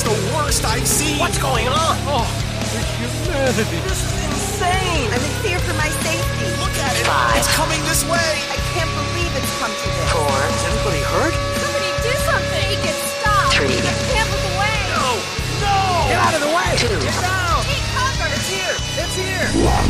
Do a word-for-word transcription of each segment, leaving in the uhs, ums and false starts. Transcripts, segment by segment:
the worst I've seen. What's going on? Oh, the humanity. This is insane. I'm in fear for my safety. Look at it. Five. It's coming this way. I can't believe it's come to this. Four. Is anybody hurt? Somebody do something. Make it stop. Three. I can't look away. No. No. Get out of the way. Two. Get down. Take cover. It's here. It's here.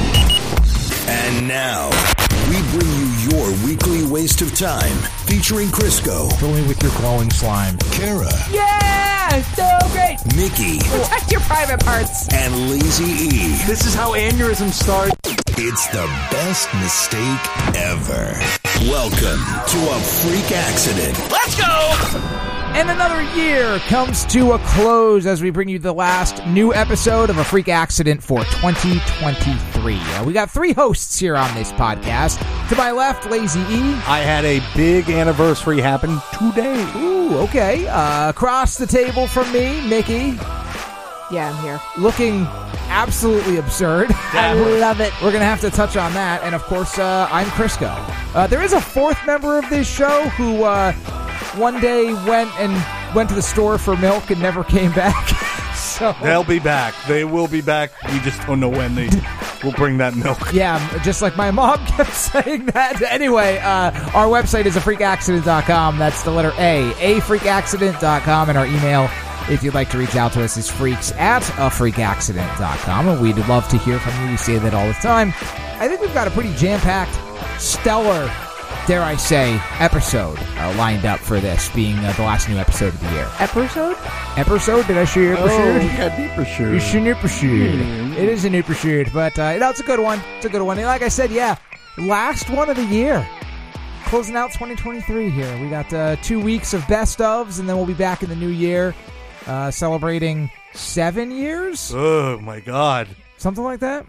And now, we bring you your weekly waste of time, featuring Crisco, Only with your glowing slime. Kara, Yeah! So great! Mickey, Protect your private parts. and Lazy E. This is how aneurysms start. It's the best mistake ever. Welcome to a freak accident. Let's go. And another year comes to a close as we bring you the last new episode of A Freak Accident for twenty twenty-three. Uh, we got three hosts here on this podcast. To my left, Lazy E. I had a big anniversary happen today. Ooh, okay. Uh, across the table from me, Mickey. Yeah, I'm here. Looking absolutely absurd. I love it. We're going to have to touch on that. And, of course, uh, I'm Crisco. Uh, there is a fourth member of this show who uh, one day went and went to the store for milk and never came back. so They'll be back. They will be back. We just don't know when they will bring that milk. Yeah, just like my mom kept saying that. Anyway, uh, our website is a freak accident dot com. That's the letter A, a freak accident dot com. And our email, if you'd like to reach out to us, is freaks at a freak accident dot com. And we'd love to hear from you. We say that all the time. I think we've got a pretty jam-packed, stellar, dare I say, episode uh, lined up for this, being uh, the last new episode of the year. Episode? Episode? Did I show you Oh, episode? we got deeper sure. It's a new pursuit. It is a new pursuit, but uh, no, it's a good one. It's a good one. And like I said, yeah, last one of the year. Closing out twenty twenty-three here. We got uh, two weeks of best ofs, and then we'll be back in the new year uh, celebrating seven years? Oh, my God. Something like that?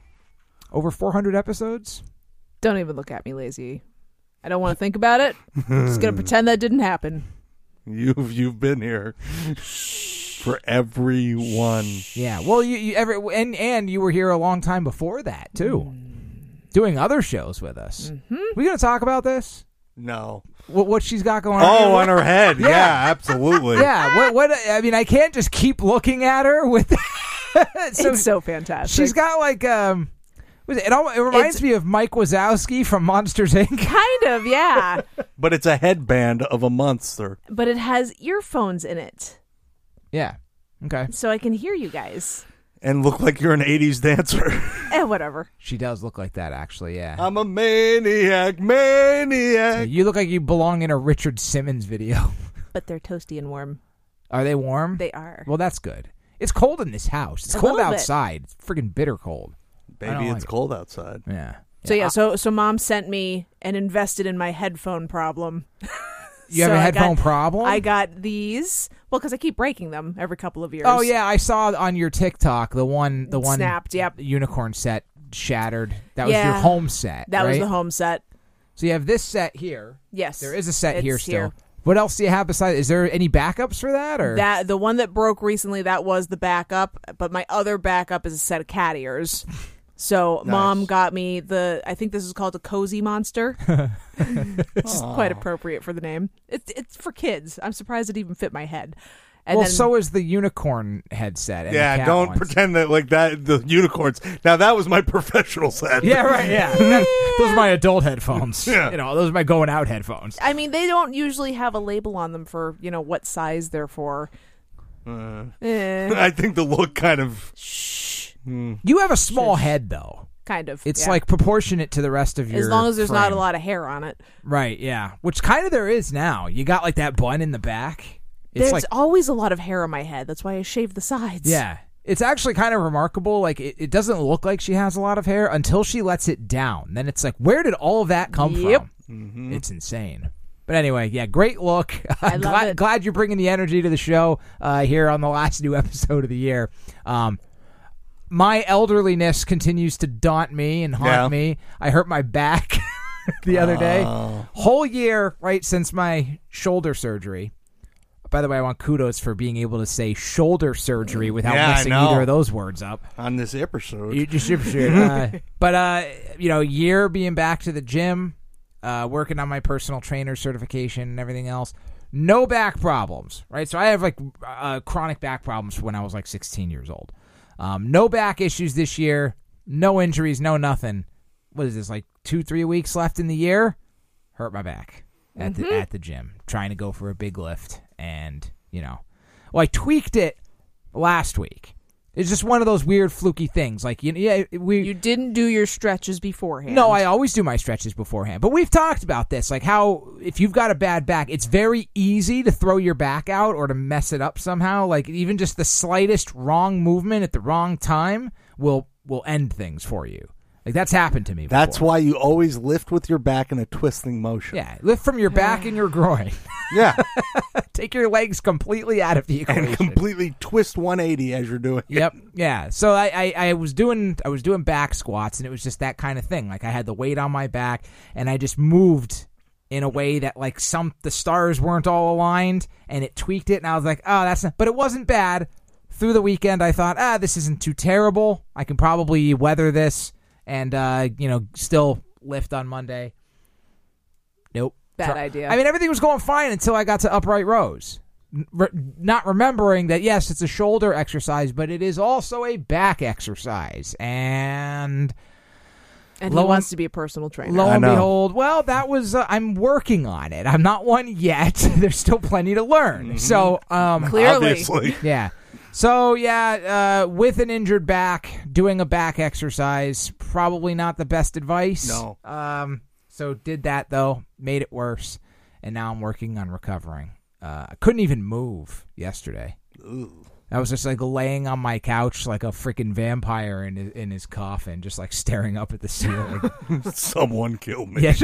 Over four hundred episodes? Don't even look at me, Lazy. I don't want to think about it. I'm just going to pretend that didn't happen. You've, you've been here for everyone. Yeah. Well, you, you ever and and you were here a long time before that too, doing other shows with us. Mm-hmm. We gonna talk about this? No. What, what she's got going on? Oh, here? on her head. Yeah. Yeah, absolutely. Yeah. What? What? I mean, I can't just keep looking at her with. so It's so fantastic. she's got like um. was It, it, almost, it reminds It's- me of Mike Wazowski from Monsters Incorporated. kind of, yeah. But it's a headband of a monster. But it has earphones in it, Yeah. Okay. so I can hear you guys. And look like you're an eighties dancer. Eh, whatever. She does look like that, actually. Yeah. I'm a maniac, maniac. You look like you belong in a Richard Simmons video. But they're toasty and warm. Are they warm? They are. Well, that's good. It's cold in this house. It's A cold little bit. outside. It's freaking bitter cold. I Baby, don't it's like it. cold outside. Yeah. So yeah, so so mom sent me and invested in my headphone problem. You have So a I headphone got- problem? I got these. Well, because I keep breaking them every couple of years. Oh yeah, I saw on your TikTok the one the It one snapped, yep. unicorn set shattered. That was your Yeah. home set. That was right? the home set. So you have this set here. Yes. There is a set It's here still. here. What else do you have besides? Is there any backups for that or That the one that broke recently, that was the backup, but my other backup is a set of cat ears. So mom got me the, I think this is called a cozy monster. It's quite appropriate for the name. It's it's for kids. I'm surprised it even fit my head. And well, then, so is the unicorn headset. And the Yeah, cat don't ones. pretend that like that. The unicorns. Now that was my professional set. Yeah, right. Yeah, That- those are my adult headphones. Yeah. You know, those are my going out headphones. I mean, they don't usually have a label on them for, you know, what size they're for. Uh, Eh, I think the look kind of. shh, You have a small head though. kind of. It's yeah. like proportionate to the rest of your. as long as there's not frame. a lot of hair on it. Right. Yeah. Which kind of there is now. You got like that bun in the back. It's There's like always a lot of hair on my head. That's why I shave the sides. yeah. It's actually kind of remarkable. Like it, it doesn't look like she has a lot of hair until she lets it down. Then it's like, where did all of that come Yep. from? It's insane. But anyway, yeah, great look. I love glad, it. glad you're bringing the energy to the show uh, here on the last new episode of the year. Um, my elderliness continues to daunt me and haunt Yeah. me. I hurt my back the other day. Oh. Whole year, right, since my shoulder surgery. By the way, I want kudos for being able to say shoulder surgery without Yeah, I mixing know. either of those words up. On this episode. You just uh, but uh, you know, year being back to the gym, uh, working on my personal trainer certification and everything else. no back problems, right? So I have like uh, chronic back problems when I was like sixteen years old. Um, no back issues this year, no injuries, no nothing. What is this, like two, three weeks left in the year? Hurt my back at Mm-hmm. the at the gym, trying to go for a big lift, and you know, well, I tweaked it last week. It's just one of those weird fluky things. Like, you know, yeah, we You didn't do your stretches beforehand. No, I always do my stretches beforehand. But we've talked about this, like how if you've got a bad back, it's very easy to throw your back out or to mess it up somehow. Like even just the slightest wrong movement at the wrong time will will end things for you. Like that's happened to me before. That's why you always lift with your back in a twisting motion. Yeah, lift from your back and your groin. Yeah. Take your legs completely out of the equation. And completely twist one eighty as you're doing it. Yep. Yeah. So I, I, I was doing I was doing back squats, and it was just that kind of thing. Like I had the weight on my back, and I just moved in a way that like some the stars weren't all aligned, and it tweaked it. And I was like, oh, that's not. But it wasn't bad. Through the weekend, I thought, ah, this isn't too terrible. I can probably weather this, and uh, you know, still lift on Monday. Nope. Bad Try- idea. I mean, everything was going fine until I got to upright rows. Re- not remembering that, yes, it's a shoulder exercise, but it is also a back exercise. And and lo he and- wants to be a personal trainer. lo I and know. behold, well, that was, uh, I'm working on it. I'm not one yet. There's still plenty to learn. So, um, Clearly. Obviously. yeah. So, yeah, uh, with an injured back, doing a back exercise, probably not the best advice. No. Um, so did that, though, made it worse, and now I'm working on recovering. Uh, I couldn't even move yesterday. Ooh. I was just like laying on my couch like a freaking vampire in his, in his coffin, just like staring up at the ceiling. Someone kill me. Yeah.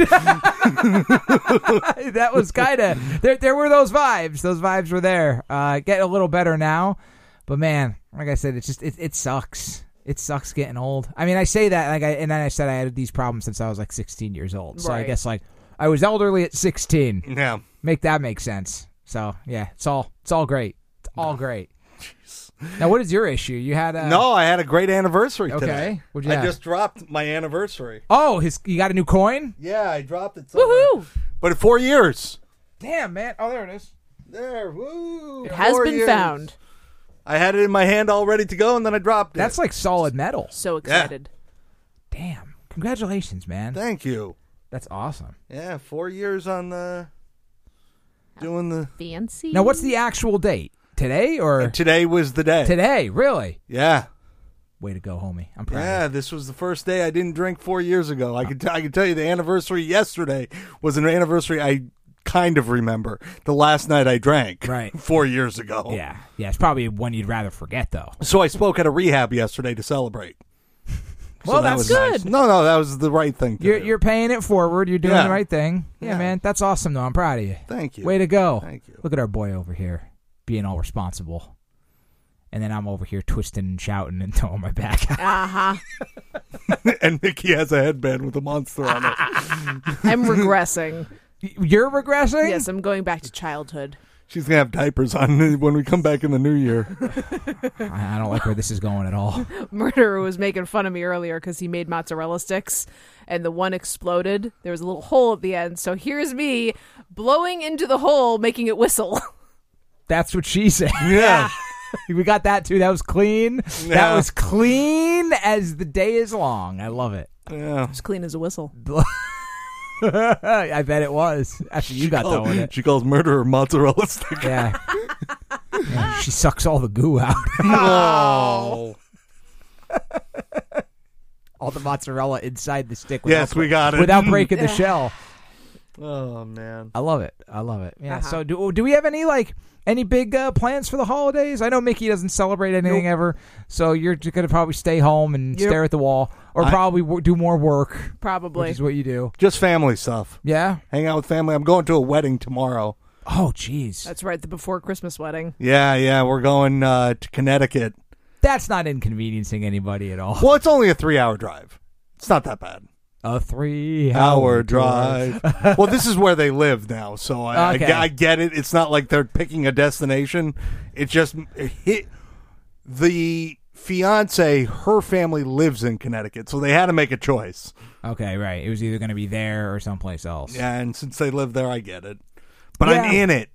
That was kind of there. There were those vibes. Those vibes were there. Uh, getting a little better now, but man, like I said, it's just it, it sucks. It sucks getting old. I mean, I say that like I and then I said I had these problems since I was like sixteen years old. So I Right. guess like I was elderly at sixteen. Yeah. Make that make sense. So yeah, it's all it's all great. It's all great. Now, what is your issue? You had a No, I had a great anniversary Okay. today. What'd you I have? just dropped my anniversary. Oh, his you got a new coin? Yeah, I dropped it somewhere. Woohoo! But at four years. Damn, man. Oh, there it is. There, woo. It has four been years. found. I had it in my hand all ready to go, and then I dropped it. That's like solid metal. So excited. Damn. Congratulations, man. Thank you. That's awesome. Yeah, four years on the doing the. Fancy. Now, what's the actual date? Today or Today was the day. today? Really? Yeah, Way to go, homie. I'm proud. yeah. of This was the first day I didn't drink four years ago. I could t- I can tell you the anniversary yesterday was an anniversary I kind of remember. The last night I drank, Right. four years ago. you. Yeah. Yeah. It's probably one you'd rather forget, though. So I spoke at a rehab yesterday to celebrate. So Well, that that's was good. nice. No, no, that was the right thing to You're do. you're paying it forward. You're doing Yeah. the right thing. Yeah, Yeah. man. That's awesome, though. I'm proud of you. Thank you. Way to go. Thank you. Look at our boy over here being all responsible. And then I'm over here twisting and shouting and throwing my back out. Uh-huh. And Mickey has a headband with a monster on it. I'm regressing. You're regressing? Yes, I'm going back to childhood. She's gonna have diapers on when we come back in the new year. I I don't like where this is going at all. Murderer was making fun of me earlier because he made mozzarella sticks and the one exploded. There was a little hole at the end. So here's me blowing into the hole, making it whistle. That's what she said. Yeah. We got that too. That was clean. That Yeah. was clean as the day is long. I love it. Yeah. As clean as a whistle. I bet it was after you got done with it. She calls murderer mozzarella stick. Yeah. Yeah, she sucks all the goo out. Oh. All the mozzarella inside the stick. Yes, without- we got it. Without breaking the shell. Oh man. I love it. I love it. Yeah. Uh-huh. So do do we have any like any big uh, plans for the holidays? I know Mickey doesn't celebrate anything Nope. ever, so you're just gonna probably stay home and Yep. stare at the wall, or I- probably w- do more work, Probably. which is what you do. Just family stuff. Yeah. Hang out with family. I'm going to a wedding tomorrow. Oh, jeez. That's right, the before Christmas wedding. Yeah, yeah. We're going uh, to Connecticut. That's not inconveniencing anybody at all. Well, it's only a three-hour drive. It's not that bad. A three Hour drive. Well, this is where they live now, so I, Okay. I, I get it. It's not like they're picking a destination. It just it hit the fiance. Her family lives in Connecticut, so they had to make a choice. Okay, right. It was either going to be there or someplace else. Yeah, and since they live there, I get it. But Yeah. I'm in it.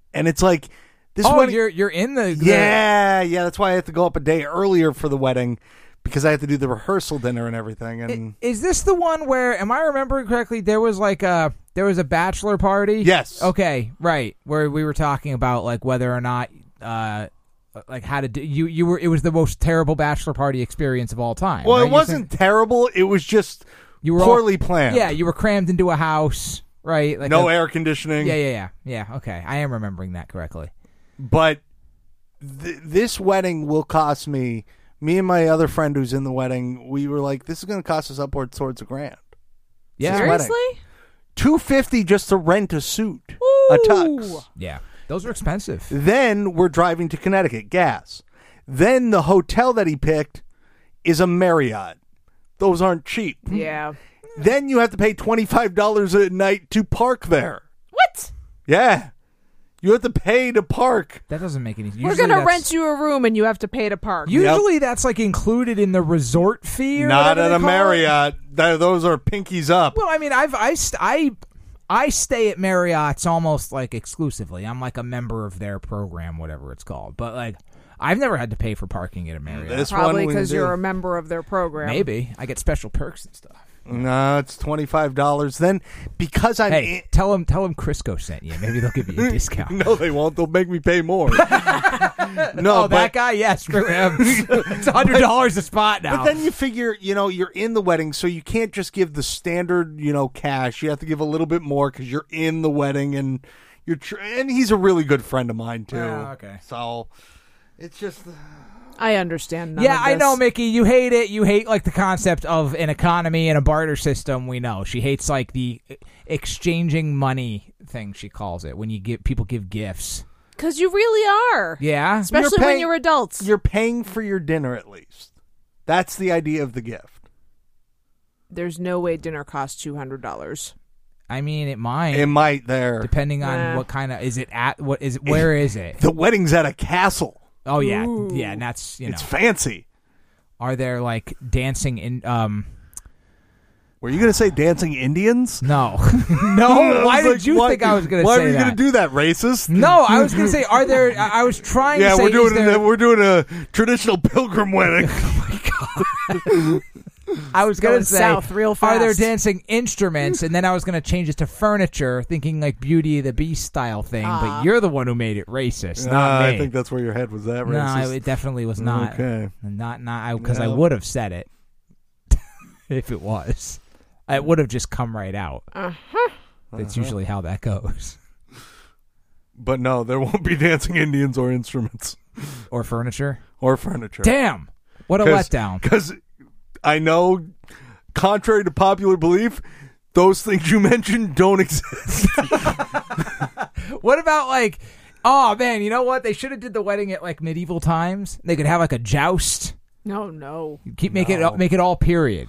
and it's like this. Oh, wedding, you're you're in the, the yeah, yeah. That's why I have to go up a day earlier for the wedding because I have to do the rehearsal dinner and everything. And Is this the one where, am I remembering correctly, there was like a there was a bachelor party? Yes. Okay, right. Where we were talking about like whether or not uh like how to do you you were it was the most terrible bachelor party experience of all time. well, right? it You're wasn't saying- terrible. It was just you were poorly all, planned. Yeah, you were crammed into a house, right? Like no a- air conditioning. Yeah, yeah, yeah. Yeah, okay. I am remembering that correctly. But th- this wedding will cost me. Me and my other friend who's in the wedding, we were like, this is going to cost us upwards towards a grand. Yeah. This wedding. Seriously? two fifty just to rent a suit, a tux. Yeah. Those are expensive. Then we're driving to Connecticut, gas. Then the hotel that he picked is a Marriott. Those aren't cheap. Yeah. Then you have to pay twenty-five dollars a night to park there. What? Yeah. You have to pay to park. That doesn't make any sense. We're gonna rent you a room and you have to pay to park. Usually that's like included in the resort fee or Not whatever at they a call it. Marriott. Th- Those are pinkies up. Well, I mean, I've I, st- I I stay at Marriott's almost like exclusively. I'm like a member of their program, whatever it's called. But like, I've never had to pay for parking at a Marriott. This Probably one we because do. you're a member of their program. Maybe I get special perks and stuff. No, it's twenty-five dollars. Then because I'm Hey, in- tell them tell them Crisco sent you. Maybe they'll give you a discount. no, they won't. They'll make me pay more. no, oh, but, that guy, yes, screw him. It's a hundred dollars a spot now. But then you figure, you know, you're in the wedding, so you can't just give the standard, you know, cash. You have to give a little bit more because you're in the wedding, and you're tr- and he's a really good friend of mine too. Oh, okay. So it's just. I understand. None yeah, of I know, this. Mickey. You hate it. You hate like the concept of an economy and a barter system. We know she hates like the exchanging money thing. She calls it when you give people give gifts. Because you really are. Yeah, Especially You're when paying- you're adults. You're paying for your dinner at least. That's the idea of the gift. There's no way dinner costs two hundred dollars. I mean it might. It might there. depending on Nah. what kind of is it at. What is it? Where is it? The wedding's at a castle. Oh yeah, Ooh. yeah. And that's you know. It's fancy. Are there like dancing in? Um, Were you going to say dancing Indians? no, no. I Why was did like, you why- think I was going to Why say were you that? going to do that, racist? No, I was going to say, are there? I I was trying Yeah, to say, we're doing is there, a, we're doing a traditional pilgrim wedding. I was going Going to say, south real are there fast. dancing instruments? And then I was going to change it to furniture, thinking like Beauty and the Beast style thing. Ah. But you're the one who made it racist, Uh, not me. I think that's where your head was at, no, racist. it definitely was not. Okay. Not not because I Yeah. would have said it if it was. It would have just come right out. Uh-huh. That's Uh-huh. usually how that goes. But no, there won't be dancing Indians or instruments Or furniture. or furniture. Damn! What a letdown. Because I know, contrary to popular belief, those things you mentioned don't exist. What about like, oh man, you know what? They should have did the wedding at like medieval times. They could have like a joust. No, no. Keep make No. it make it all period.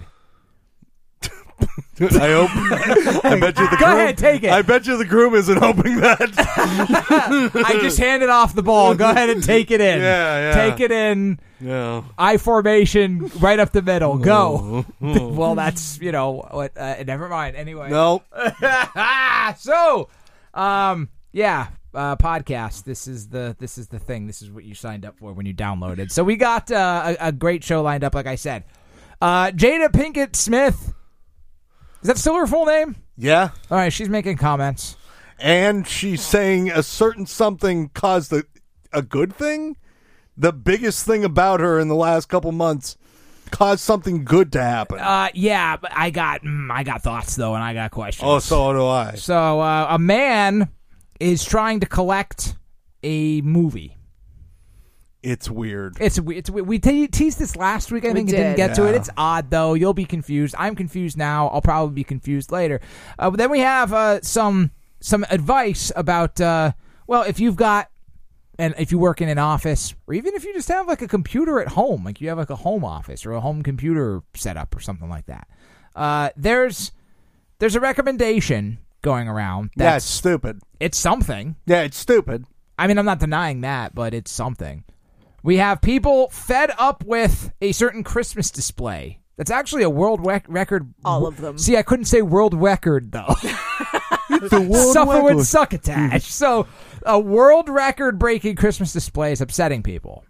I hope. I bet you the Go groom. ahead, take it. I bet you the groom isn't hoping that. I just handed off the ball. Go ahead and take it in. Yeah, yeah. Take it in. Yeah. I formation right up the middle. Go. Well, that's you know what. Uh, never mind. Anyway. No. so, um, yeah, uh, podcast. This is the this is the thing. This is what you signed up for when you downloaded. So we got uh, a, a great show lined up. Like I said, uh, Jada Pinkett Smith. Is that still her full name? Yeah. All right, she's making comments. And she's saying a certain something caused a, a good thing. The biggest thing about her in the last couple months caused something good to happen. Uh, yeah, but I got mm, I got thoughts though, and I got questions. oh, so do I. So uh, a man is trying to collect a movie. It's weird. It's we- it's we, we te- teased this last week. I We think it didn't did. get to it. Yeah. It's odd though. You'll be confused. I'm confused now. I'll probably be confused later. Uh, but then we have uh, some some advice about uh, well, if you've got and if you work in an office, or even if you just have like a computer at home, like you have like a home office or a home computer setup or something like that. Uh, there's there's a recommendation going around. yeah, it's That's stupid. it's something. Yeah, it's stupid. I mean, I'm not denying that, but it's something. We have people fed up with a certain Christmas display. That's actually a world rec- record. All of them. See, I couldn't say world record, though. suffer with succotash. So, a world record breaking Christmas display is upsetting people.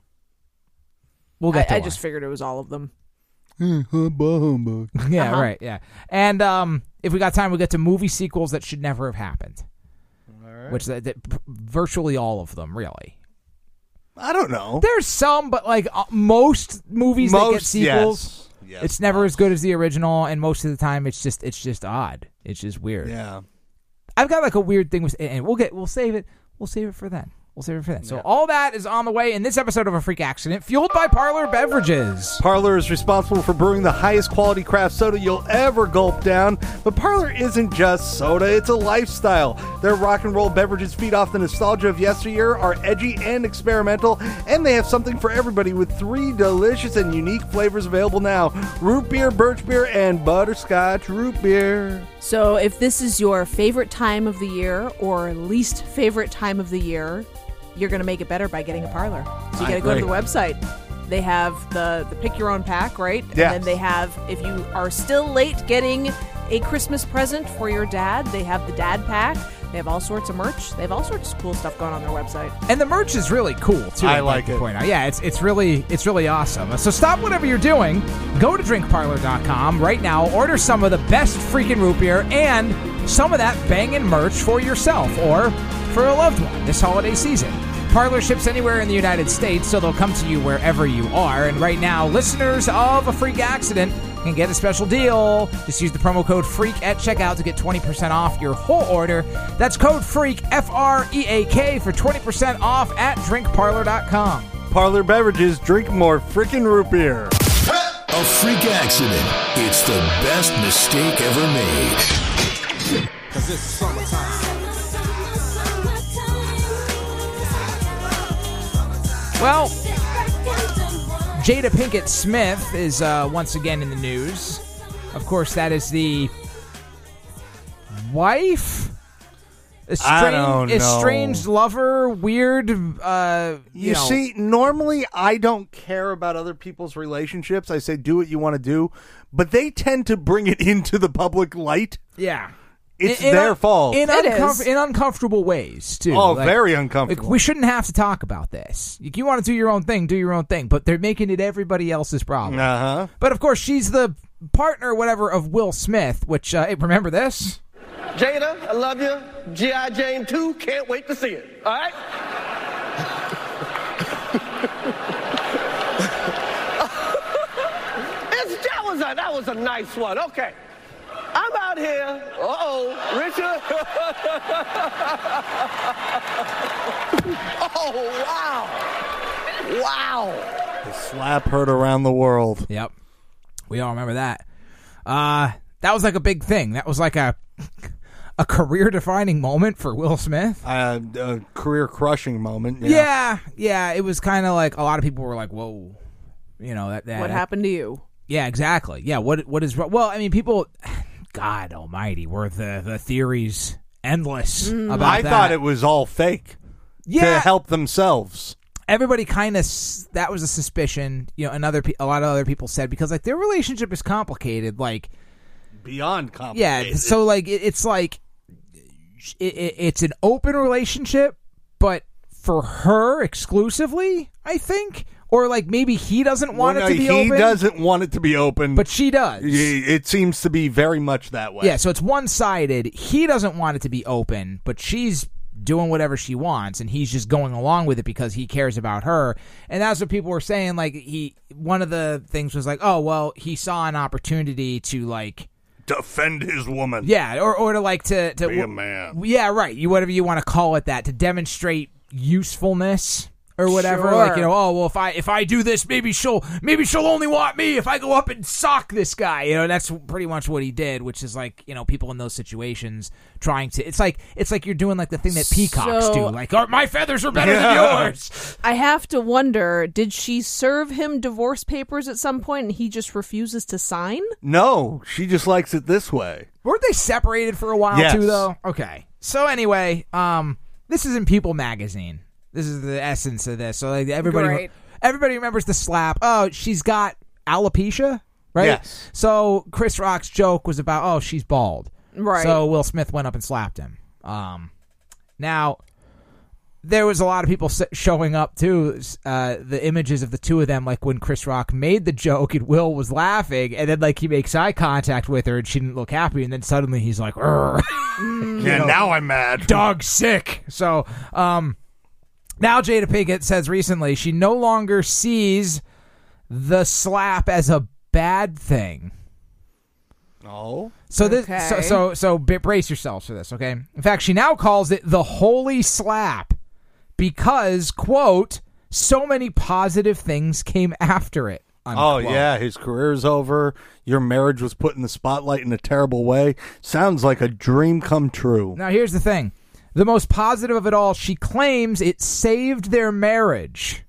We'll get I, to I why. just figured it was all of them. Yeah, Uh-huh. right, yeah. And um, if we got time, we'll get to movie sequels that should never have happened. All right. Which, that, that, virtually all of them, really. I don't know. There's some, but like uh, most movies Most, that get sequels, yes. Yes, it's never most. as good as the original, and most of the time, it's just it's just odd. It's just weird. Yeah. I've got like a weird thing with, and we'll get we'll save it. We'll save it for then. We'll save it for then. So all that is on the way in this episode of A Freak Accident, fueled by Parlor Beverages. Parlor is responsible for brewing the highest quality craft soda you'll ever gulp down. But Parlor isn't just soda, it's a lifestyle. Their rock and roll beverages feed off the nostalgia of yesteryear, are edgy and experimental, and they have something for everybody with three delicious and unique flavors available now. Root beer, birch beer, and butterscotch root beer. So if this is your favorite time of the year or least favorite time of the year, you're going to make it better by getting a Parlor. So you got to go to the website. They have the, the pick your own pack, right? Yes. And then they have, if you are still late getting a Christmas present for your dad, they have the dad pack. They have all sorts of merch. They have all sorts of cool stuff going on their website. And the merch is really cool too. I I'd like to it. Point out. Yeah, it's it's really it's really awesome. So stop whatever you're doing. Go to drink parlor dot com right now. Order some of the best freaking root beer and some of that banging merch for yourself or for a loved one this holiday season. Parlor ships anywhere in the United States, so they'll come to you wherever you are. And right now, listeners of A Freak Accident can get a special deal. Just use the promo code FREAK at checkout to get twenty percent off your whole order. That's code FREAK, F R E A K, for twenty percent off at drink parlor dot com. Parlor Beverages, drink more frickin' root beer. A freak accident. It's the best mistake ever made. Cause it's summertime. Well, Jada Pinkett Smith is uh, once again in the news. Of course, that is the wife, I don't know. estranged lover, weird. Uh, you You know, see, normally I don't care about other people's relationships. I say do what you want to do, but they tend to bring it into the public light. yeah, It's In- in their un- fault. in, It uncomf- is. in uncomfortable ways too. Oh, Like- very Like, uncomfortable. we shouldn't have to talk about this. If you want to do your own thing, do your own thing. But they're making it everybody else's problem. Uh-huh. But of course, she's the partner, whatever, of Will Smith. Which, uh, hey, remember this? Jada, I love you. G I. Jane two, can't wait to see it. All right? It's, that was a that was a nice one. Okay. I'm out here. Uh-oh, Richard. Oh, wow. Wow. The slap heard around the world. Yep, we all remember that. Uh, that was like a big thing. That was like a a career-defining moment for Will Smith. Uh, a career-crushing moment. Yeah, yeah. It was kind of like a lot of people were like, "Whoa," you know that. that What happened to you? Yeah, exactly. Yeah, what what is well? I mean, people. God Almighty, were the the theories endless about I that. thought it was all fake yeah, to help themselves. everybody kind of that was a suspicion. You know, another pe- a lot of other people said because like their relationship is complicated. Like, Beyond complicated. yeah, so like it, it's like it, it, it's an open relationship, but for her exclusively, I think, or like maybe he doesn't want Well, it to no, be he open, doesn't want it to be open, but she does. it seems to be very much that way. Yeah, so it's one-sided. He doesn't want it to be open, but she's doing whatever she wants, and he's just going along with it because he cares about her. And that's what people were saying. Like he, one of the things was like, oh well, he saw an opportunity to like, Defend his woman. yeah, or or to like to to Be a man. yeah, right. You whatever you want to call it, that to demonstrate usefulness. Or whatever, Sure. like you know, oh well, if I if I do this, maybe she'll maybe she'll only want me if I go up and sock this guy. You know, that's pretty much what he did, which is like you know, people in those situations trying to. It's like it's like you're doing like the thing that peacocks So- do, like oh, my feathers are better than yours. I have to wonder, did she serve him divorce papers at some point and he just refuses to sign? No, she just likes it this way. Weren't they separated for a while Yes. too, though? Okay. So anyway, um, this is in People magazine. This is the essence of this. So like everybody, Great. everybody remembers the slap. Oh, she's got alopecia, right? Yes. So Chris Rock's joke was about, oh, she's bald. Right. So Will Smith went up and slapped him. Um, now, there was a lot of people s- showing up, too, uh, the images of the two of them, like when Chris Rock made the joke and Will was laughing, and then like he makes eye contact with her and she didn't look happy, and then suddenly he's like, "Urgh." Yeah, know, now I'm mad. Dog sick. So, um, now Jada Pinkett says recently she no longer sees the slap as a bad thing. Oh. So this, Okay. so so so brace yourselves for this, okay? In fact, she now calls it the holy slap because, quote, so many positive things came after it. Unquote. Oh, yeah, his career's over. Your marriage was put in the spotlight in a terrible way. Sounds like a dream come true. Now, here's the thing. The most positive of it all, she claims it saved their marriage.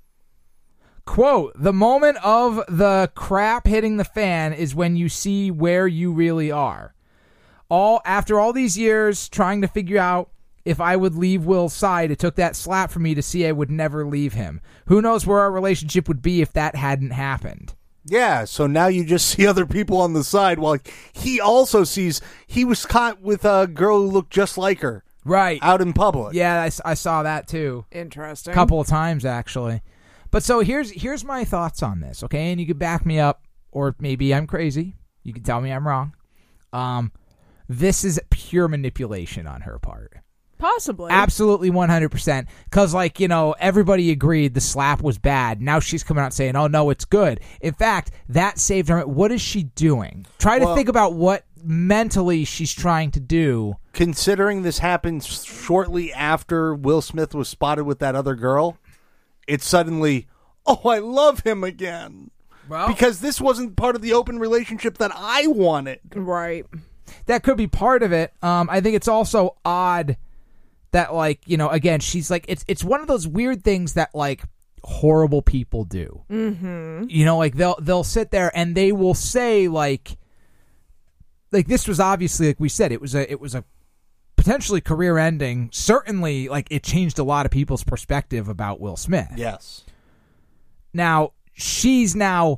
Quote, the moment of the crap hitting the fan is when you see where you really are. All after all these years trying to figure out if I would leave Will's side, it took that slap for me to see I would never leave him. Who knows where our relationship would be if that hadn't happened. Yeah, so now you just see other people on the side while he also sees he was caught with a girl who looked just like her. Right. Out in public. Yeah, I, I saw that too. Interesting. A couple of times, actually. But so here's here's my thoughts on this, okay? And you can back me up, or maybe I'm crazy. You can tell me I'm wrong. Um, this is pure manipulation on her part. Possibly. Absolutely one hundred percent. Because, like, you know, everybody agreed the slap was bad. Now she's coming out saying, oh, no, it's good. In fact, that saved her. What is she doing? Try to Well, think about what mentally she's trying to do. Considering this happened shortly after Will Smith was spotted with that other girl, it's suddenly, oh, I love him again. Well, because this wasn't part of the open relationship that I wanted. Right. That could be part of it. Um, I think it's also odd that, like, you know, again, she's like, it's it's one of those weird things that, like, horrible people do. Mm-hmm. You know, like, they'll they'll sit there and they will say, like, like this was obviously, like we said, it was a it was a potentially career ending. Certainly, like, it changed a lot of people's perspective about Will Smith. Yes. Now, she's now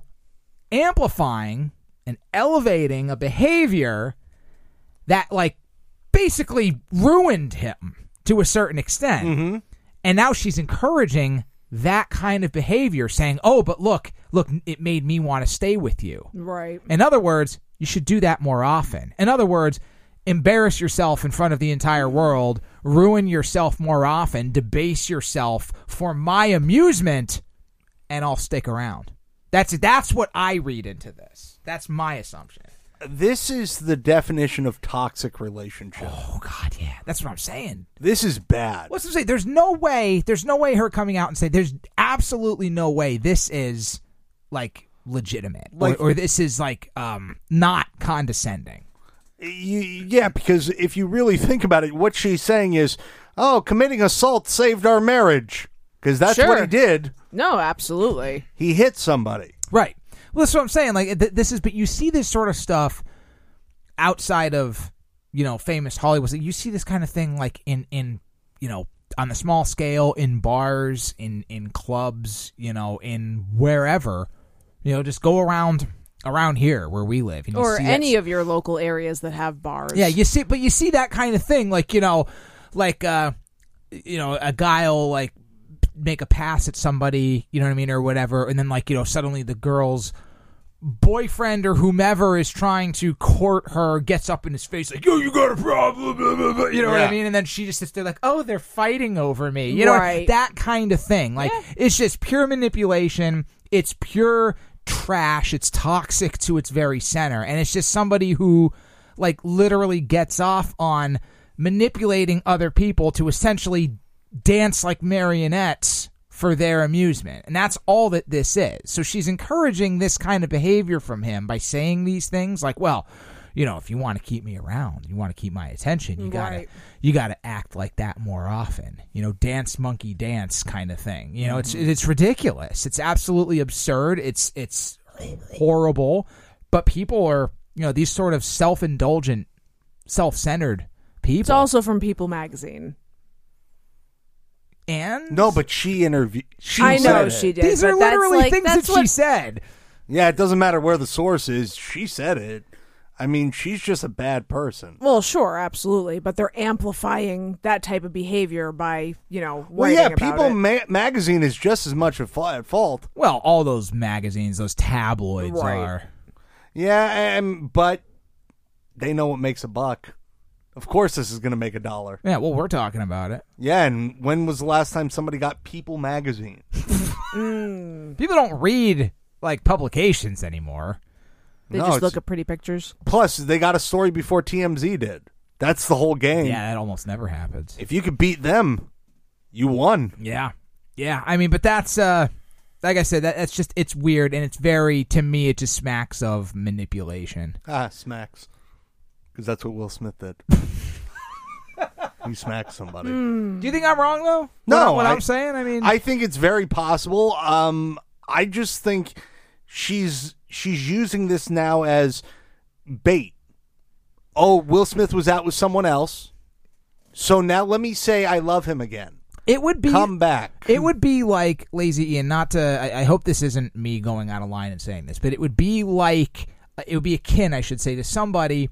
amplifying and elevating a behavior that, like, basically ruined him to a certain extent. Mm-hmm. And now she's encouraging that kind of behavior, saying, oh, but look, look, it made me want to stay with you. Right. In other words, you should do that more often. In other words, embarrass yourself in front of the entire world, ruin yourself more often, debase yourself for my amusement, and I'll stick around. That's that's what I read into this. That's my assumption. This is the definition of toxic relationship. Oh, God, yeah. That's what I'm saying. This is bad. What's to say? There's no way, there's no way her coming out and saying, there's absolutely no way this is, like, legitimate. Like, or, or this is, like, um, not condescending. You, yeah, because if you really think about it, what she's saying is, oh, committing assault saved our marriage. Because that's Sure. what he did. No, absolutely. He hit somebody. Right. Well, that's what I'm saying. Like, th- this is, but you see this sort of stuff outside of, you know, famous Hollywood. You see this kind of thing, like, in, in, you know, on the small scale, in bars, in, in clubs, you know, in wherever, you know, just go around, around here where we live. And you Or see any that- of your local areas that have bars. Yeah, you see, but you see that kind of thing, like, you know, like, uh, you know, a guy will, like, make a pass at somebody, you know what I mean, or whatever, and then, like, you know, suddenly the girl's boyfriend or whomever is trying to court her, gets up in his face like, yo, you got a problem, blah, blah, blah, you know what Yeah. I mean, and then she just sits there like, oh, they're fighting over me, you know, Right. that kind of thing. Like, Yeah. it's just pure manipulation, it's pure trash, it's toxic to its very center, and it's just somebody who, like, literally gets off on manipulating other people to essentially dance like marionettes for their amusement. And that's all that this is. So she's encouraging this kind of behavior from him by saying these things like, well, you know, if you want to keep me around, you want to keep my attention, you gotta Right. you gotta act like that more often. You know, dance monkey dance kind of thing. You know, it's it's ridiculous. It's absolutely absurd. It's it's horrible. But people are, you know, these sort of self-indulgent, self-centered people. It's also from People magazine. And No, but she interviewed. She I know said she it. did. these but are that's literally like- things that's that she what- said. Yeah, it doesn't matter where the source is. She said it. I mean, she's just a bad person. Well, sure, absolutely, but they're amplifying that type of behavior by, you know, Well, writing yeah, about People it. ma- magazine is just as much at fa- at fault. Well, all those magazines, those tabloids Right. are. Yeah, and but they know what makes a buck. Of course, this is going to make a dollar. Yeah, well, we're talking about it. Yeah, and when was the last time somebody got People magazine? People don't read like publications anymore. They No, just it's- look at pretty pictures. Plus, they got a story before T M Z did. That's the whole game. Yeah, that almost never happens. If you could beat them, you won. Yeah, yeah. I mean, but that's uh, like I said, that that's just it's weird, and it's very to me, it just smacks of manipulation. Ah, smacks. Because that's what Will Smith did. He smacked somebody. Do you think I'm wrong though? No, what, what I- I'm saying. I mean, I think it's very possible. Um, I just think she's she's using this now as bait. Oh, Will Smith was out with someone else, so now let me say I love him again. it would be Come back. It would be like Lazy Ian. Not to. I, I hope this isn't me going out of line and saying this, but it would be like it would be akin, I should say, to somebody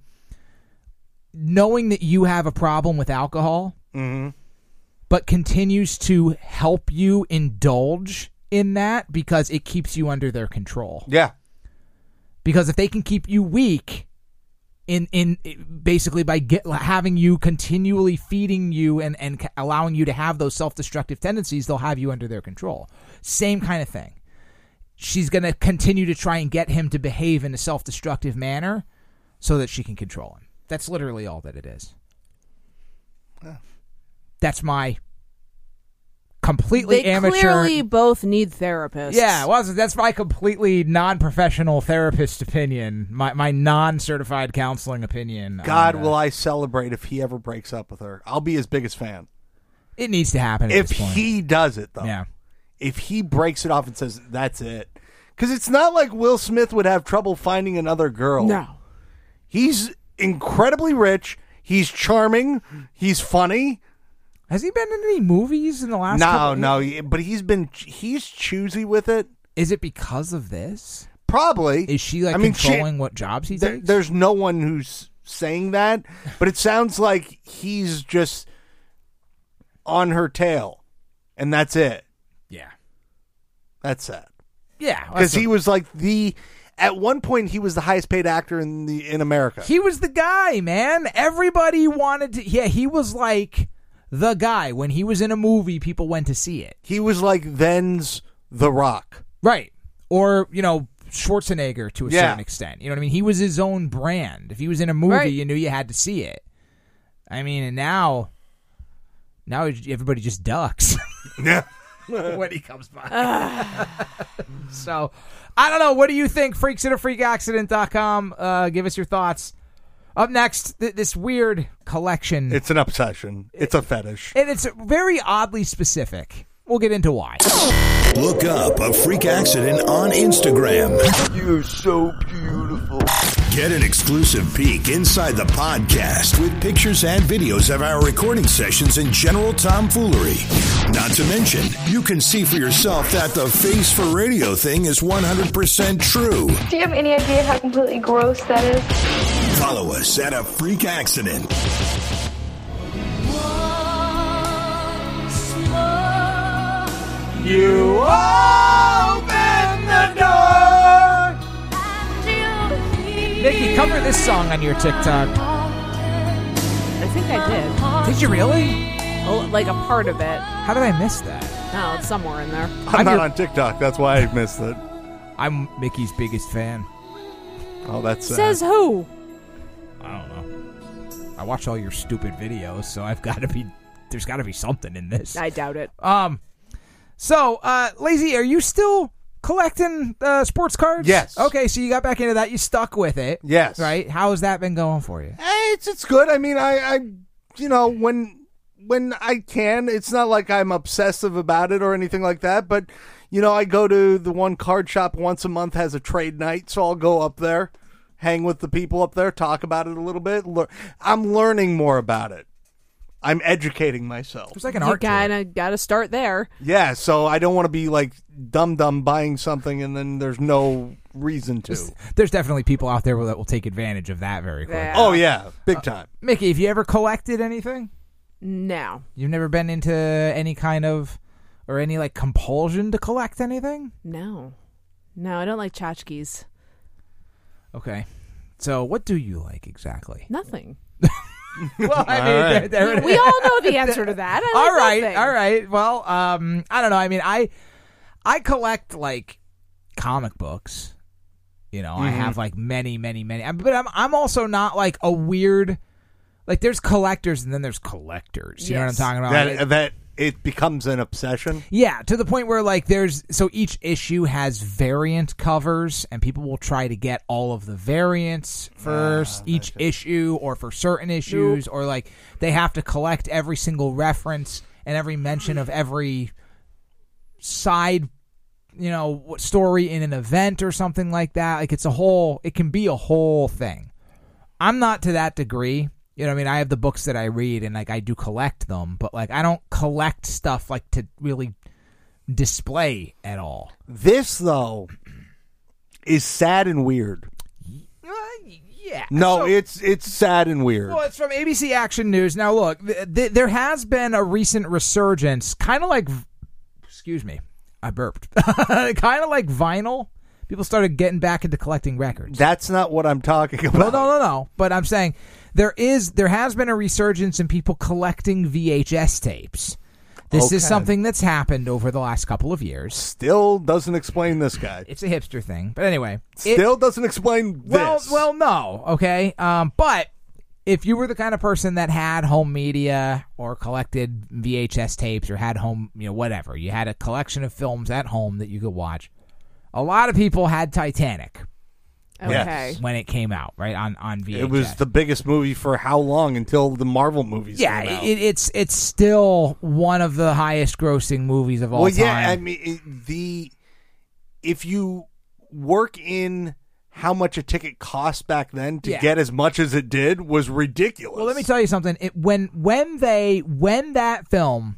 knowing that you have a problem with alcohol, Mm-hmm. but continues to help you indulge in that because it keeps you under their control. Yeah. Because if they can keep you weak, in in basically by get, having you continually feeding you and, and ca- allowing you to have those self-destructive tendencies, they'll have you under their control. Same kind of thing. She's going to continue to try and get him to behave in a self-destructive manner so that she can control him. That's literally all that it is. Yeah. That's my completely They amateur. clearly both need therapists. Yeah, well, that's my completely non-professional therapist opinion, my my non-certified counseling opinion. God, on, uh, will I celebrate if he ever breaks up with her? I'll be his biggest fan. It needs to happen at If this point. he does it, though. Yeah. If he breaks it off and says, that's it. Because it's not like Will Smith would have trouble finding another girl. No. He's incredibly rich. He's charming. He's funny. Has he been in any movies in the last No, couple no. he- But he's been, he's choosy with it. Is it because of this? Probably. Is she like I mean, she- controlling what jobs he there- takes? there's no one who's saying that, but it sounds like he's just on her tail, and that's it. Yeah. That's sad. Yeah. Because he was like the, at one point he was the highest paid actor in the in America. He was the guy, man. Everybody wanted to. Yeah, he was like the guy. When he was in a movie, people went to see it. He was like then's The Rock. Right. Or, you know, Schwarzenegger to a Yeah. certain extent. You know what I mean? He was his own brand. If he was in a movie, Right. you knew you had to see it. I mean, and now, now everybody just ducks Yeah. when he comes by. So, I don't know. What do you think? freaks at a freak accident dot com. Uh, give us your thoughts. Up next, th- this weird collection. It's an obsession. It's a fetish. and it's very oddly specific. We'll get into why. Look up A Freak Accident on Instagram. You're so beautiful. Get an exclusive peek inside the podcast with pictures and videos of our recording sessions and general tomfoolery. Not to mention, you can see for yourself that the face for radio thing is one hundred percent true. Do you have any idea how completely gross that is? Follow us at A Freak Accident. You open the door. Nikki, cover this song on your TikTok. I think I did. Did you really? Oh, like a part of it. How did I miss that? No, it's somewhere in there. I'm, I'm not your- on TikTok. That's why I missed it. I'm Mickey's biggest fan. Oh, that's sad. Says who? I don't know. I watch all your stupid videos, so I've got to be. There's got to be something in this. I doubt it. Um. So, uh, Lazy, are you still collecting uh, sports cards? Yes. Okay, so you got back into that. You stuck with it. Yes. Right. How has that been going for you? Eh, it's it's good. I mean, I, I, you know, when when I can, it's not like I'm obsessive about it or anything like that. But you know, I go to the one card shop once a month, has a trade night, so I'll go up there, hang with the people up there, talk about it a little bit. Lear- I'm learning more about it. I'm educating myself. It's like an You art tour. gotta gotta start there. Yeah, so I don't want to be like dumb dumb buying something and then there's no reason to. There's definitely people out there that will take advantage of that very quickly. Yeah. Oh, yeah. Big time. Mickey, have you ever collected anything? No. You've never been into any kind of, or any like compulsion to collect anything? No. No, I don't like tchotchkes. Okay. So what do you like exactly? Nothing. Well, I All mean, right. there, there it We is. all know the answer to that. I like all right, nothing. all right. Well, um, I don't know. I mean, I I collect like comic books. You know, I have like many, many, many. But I'm I'm also not like a weird. Like, there's collectors and then there's collectors. You know what I'm Yes. talking about? That, Like, that it becomes an obsession. yeah, to the point where like there's so each issue has variant covers, and people will try to get all of the variants for s- each issue or for certain issues, or like they have to collect every single reference and every mention of every side, you know, story in an event or something like that. Like, it's a whole, it can be a whole thing. I'm not to that degree. You know what I mean? I have the books that I read, and like I do collect them, but like I don't collect stuff like to really display at all. This, though, is sad and weird. Uh, yeah. No, So- it's it's sad and weird. Well, it's from A B C Action News. Now, look, th- th- there has been a recent resurgence, kind of like, excuse me, I burped, kind of like vinyl. People started getting back into collecting records. That's not what I'm talking about. Well, no, no, no. But I'm saying there is, there has been a resurgence in people collecting V H S tapes. This is Okay. something that's happened over the last couple of years. Still doesn't explain this guy. It's a hipster thing, but anyway, it- Still doesn't explain well, this. well, no, okay. Um, but if you were the kind of person that had home media or collected V H S tapes or had home, you know, whatever, you had a collection of films at home that you could watch. A lot of people had Titanic Okay. Yes. when it came out, right, on, on V H S. It was the biggest movie for how long until the Marvel movies yeah, came out? it, it's it's still one of the highest grossing movies of all well, time. yeah, I mean, it, the if you work in how much a ticket cost back then to Yeah. get as much as it did was ridiculous. Well, let me tell you something. It, when when they when that film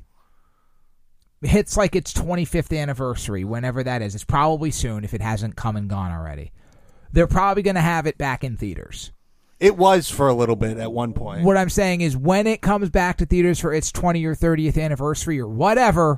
hits like its twenty-fifth anniversary, whenever that is, it's probably soon if it hasn't come and gone already. They're probably going to have it back in theaters. It was for a little bit at one point. What I'm saying is when it comes back to theaters for its twentieth or thirtieth anniversary or whatever,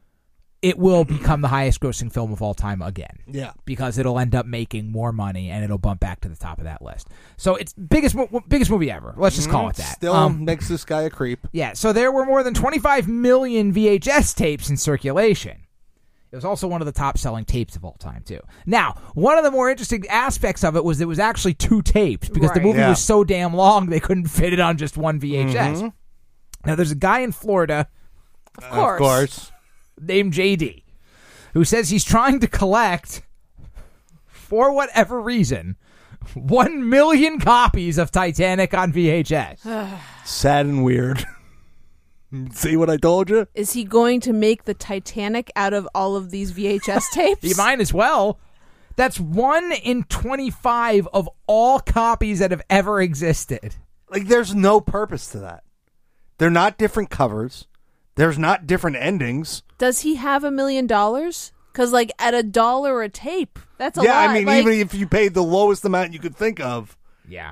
it will become the highest grossing film of all time again. Yeah. Because it'll end up making more money and it'll bump back to the top of that list. So it's biggest mo- biggest movie ever. Let's just call it that. Still Um, makes this guy a creep. yeah, so there were more than twenty-five million V H S tapes in circulation. It was also one of the top-selling tapes of all time, too. Now, one of the more interesting aspects of it was it was actually two tapes because the Right. movie Yeah. was so damn long they couldn't fit it on just one V H S. Now, there's a guy in Florida Of course. Of course. named J D who says he's trying to collect, for whatever reason, one million copies of Titanic on V H S. Sad and weird. See what I told you? Is he going to make the Titanic out of all of these V H S tapes? You might as well. That's one in twenty-five of all copies that have ever existed. Like, there's no purpose to that. They're not different covers. There's not different endings. Does he have a million dollars? Because, like, at a dollar a tape, that's a yeah, lot. I mean, Like, even if you paid the lowest amount you could think of. Yeah.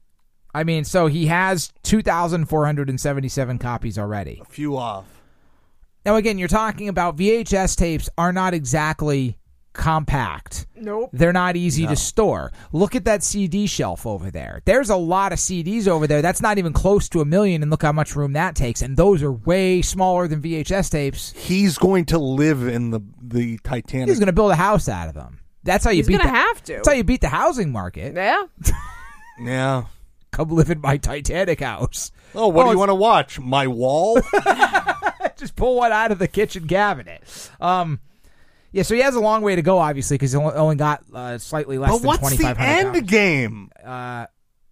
I mean, so he has two thousand four hundred seventy-seven copies already. A few off. Now, again, you're talking about V H S tapes are not exactly compact. Nope. They're not easy to store. Look at that C D shelf over there. There's a lot of C Ds over there. That's not even close to a million, and look how much room that takes. And those are way smaller than V H S tapes. He's going to live in the, the Titanic. He's going to build a house out of them. That's how you He's beat gonna the, have to. That's how you beat the housing market. Yeah. Yeah. Come live in my Titanic house. Oh, what Oh, do you it's- want to watch? My wall? Just pull one out of the kitchen cabinet. Um, yeah, so he has a long way to go, obviously, because he only only got uh, slightly less but than what's the twenty-five hundred end copies. game? Uh,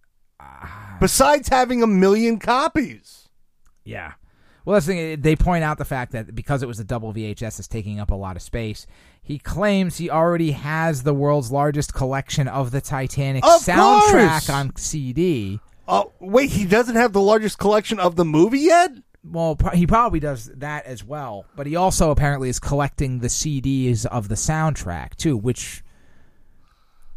Besides having a million copies. Yeah. Well, that's the thing. They point out the fact that because it was a double V H S, it's taking up a lot of space. He claims he already has the world's largest collection of the Titanic Of soundtrack course! on C D. Oh, wait, he doesn't have the largest collection of the movie yet? Well, pro- he probably does that as well, but he also apparently is collecting the C Ds of the soundtrack too, which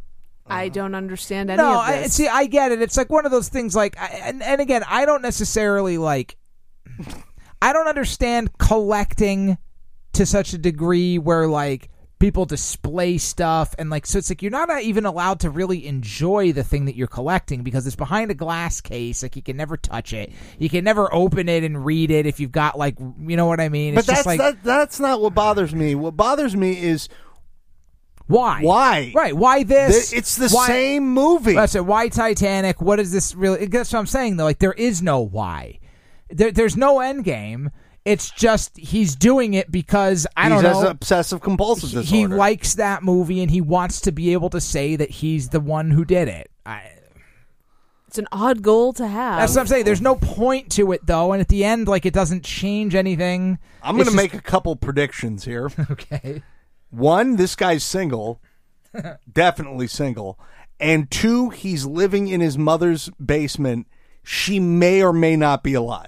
I don't understand any No, of I, this. see, I get it. It's like one of those things. Like, I, and and again, I don't necessarily like. I don't understand collecting to such a degree where like people display stuff and like so it's like you're not even allowed to really enjoy the thing that you're collecting because it's behind a glass case. Like you can never touch it. You can never open it and read it if you've got like you know what I mean. It's But just that's like that, that's not what bothers me. What bothers me is why? Why? Right? Why this? Th- it's the Why- same movie. That's it. Why Titanic? What is this really? That's what I'm saying though. Like there is no why. There, there's no end game. It's just he's doing it because I he don't has know. obsessive compulsive he, disorder. he likes that movie and he wants to be able to say that he's the one who did it. I, It's an odd goal to have. that's what I'm saying. There's no point to it though, and at the end, like it doesn't change anything. I'm going to It's make a couple predictions here. just- okay. One, this guy's single, definitely single, and two, he's living in his mother's basement. She may or may not be alive.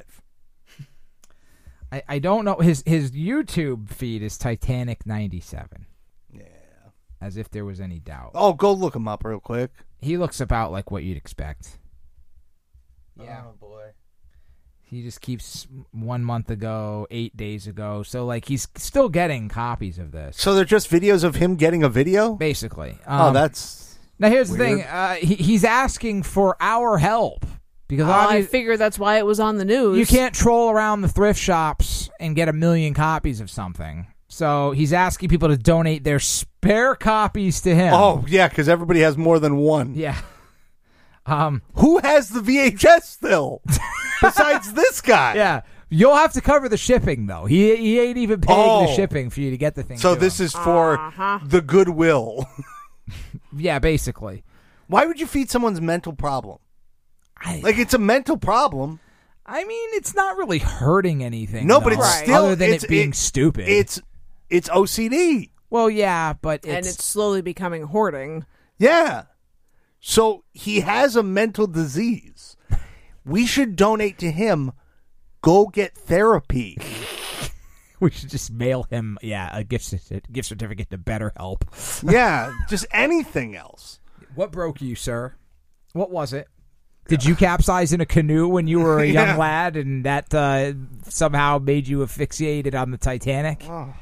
I, I don't know. His his YouTube feed is Titanic ninety-seven. Yeah. As if there was any doubt. Oh, go look him up real quick. He looks about like what you'd expect. Yeah. Oh boy. He just keeps one month ago, eight days ago. So like he's still getting copies of this. So they're just videos of him getting a video? Basically. Oh, Um, that's now here's the weird. thing. Uh, he, he's asking for our help because Oh, I obviously figure that's why it was on the news. you can't troll around the thrift shops and get a million copies of something. So he's asking people to donate their spare copies to him. Oh, yeah, because everybody has more than one. yeah. Um. Who has the V H S still? Besides this guy. Yeah. You'll have to cover the shipping though. He he ain't even paying the Oh. shipping for you to get the thing. So to this him. is for Uh-huh. the goodwill. yeah, basically. Why would you feed someone's mental problem? I, Like, it's a mental problem. I mean, it's not really hurting anything. No, but though, it's Right. still other than it's, it being it- stupid. It's it's O C D. well, yeah, but it's, and it's slowly becoming hoarding. Yeah. So he has a mental disease. We should donate to him. Go get therapy. we should just mail him, yeah, a gift certi- gift certificate to BetterHelp. Yeah, just anything else. What broke you, sir? What was it? Did you capsize in a canoe when you were a young Yeah. lad, and that uh, somehow made you asphyxiated on the Titanic? Oh.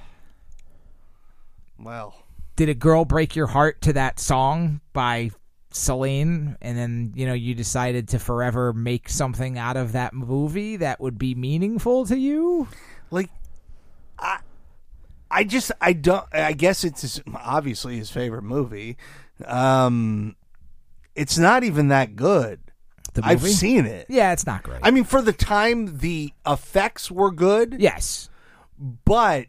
Well, Did a girl break your heart to that song by Celine, and then you know you decided to forever make something out of that movie that would be meaningful to you? like, I, I just, I don't. I guess it's his, obviously his favorite movie. Um, it's not even that good. The I've movie? seen it. Yeah, it's not great. I mean, for the time, the effects were good. yes, But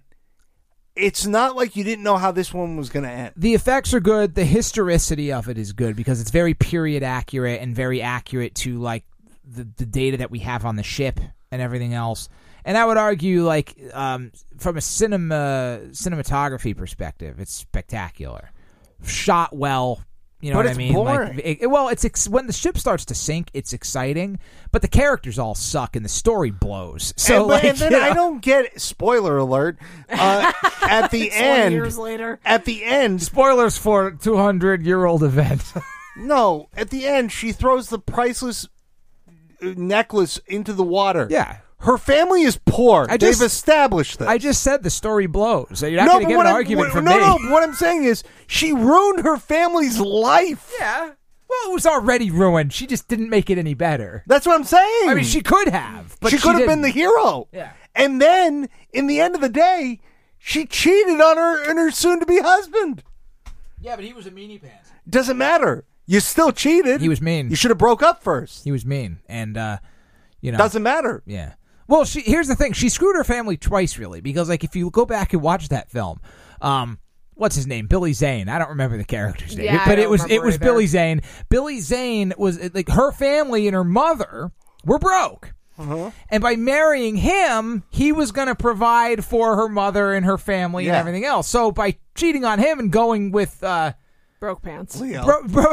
it's not like you didn't know how this one was going to end. the effects are good. The historicity of it is good because it's very period accurate and very accurate to like the the data that we have on the ship and everything else. And I would argue, like um, from a cinema cinematography perspective, it's spectacular, shot well. You know But what it's I mean? boring. Like, it, well, it's ex- when the ship starts to sink, it's exciting, but the characters all suck and the story blows. So, and, like, and then you know. I don't get spoiler alert. Uh, at the twenty end, years later. at the end, Spoilers for a two hundred year old event. no, at the end, she throws the priceless uh, necklace into the water. Yeah. Her family is poor. I just- They've established this. I just said the story blows. So you're not no, going to but get what an I'm- argument what- from no, me. No, what I'm saying is she ruined her family's life. Yeah. Well, it was already ruined. She just didn't make it any better. That's what I'm saying. I mean, she could have, but she could have been the didn't. hero. Yeah. And then, in the end of the day, she cheated on her and her soon-to-be husband. Yeah, but he was a meanie pants. Doesn't matter. You still cheated. He was mean. You should have broke up first. He was mean, and uh, you know, Doesn't matter. yeah. Well, she here's the thing. She screwed her family twice, really, because like if you go back and watch that film, um, what's his name? Billy Zane. I don't remember the character's name, Yeah, I but it don't was it remember was either. Billy Zane. Billy Zane was like her family and her mother were broke. Uh-huh. And by marrying him, he was going to provide for her mother and her family and Yeah. everything else. So by cheating on him and going with uh, Broke pants. Leo. bro, bro,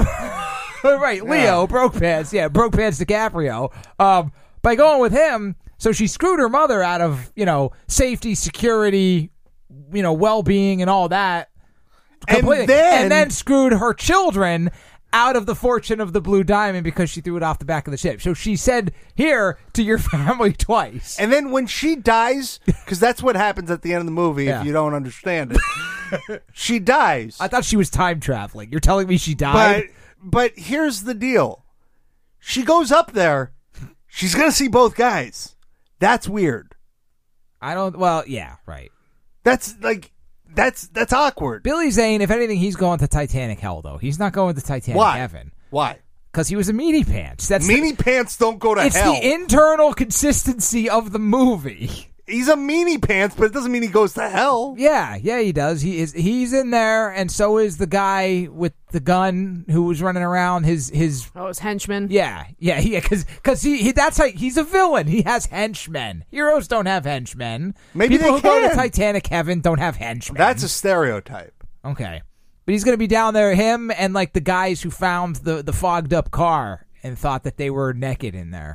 right, Leo, broke pants, yeah, broke pants DiCaprio. Um, by going with him, so she screwed her mother out of you know safety, security, you know, well being, and all that. And completely. then- and then screwed her children out of the fortune of the Blue Diamond because she threw it off the back of the ship. So she said, here to your family twice. And then when she dies, because that's what happens at the end of the movie Yeah. if you don't understand it, she dies. I thought she was time traveling. You're telling me she died? But, but here's the deal. She goes up there. She's going to see both guys. That's weird. I don't, well, yeah, right. That's like, that's that's awkward. Billy Zane, if anything, he's going to Titanic hell, though. He's not going to Titanic Why? heaven. Why? Because he was a meanie pants. That's Meanie the, pants don't go to it's hell. the internal consistency of the movie. He's a meanie pants, but it doesn't mean he goes to hell. Yeah, yeah, he does. He is. He's in there, and so is the guy with the gun who was running around. His his. Oh, his henchman. Yeah, yeah, yeah. Because because he, he that's how he's a villain. He has henchmen. Heroes don't have henchmen. Maybe people they who go to can. Titanic heaven don't have henchmen. That's a stereotype. Okay. But he's going to be down there, him and like the guys who found the, the fogged up car and thought that they were naked in there.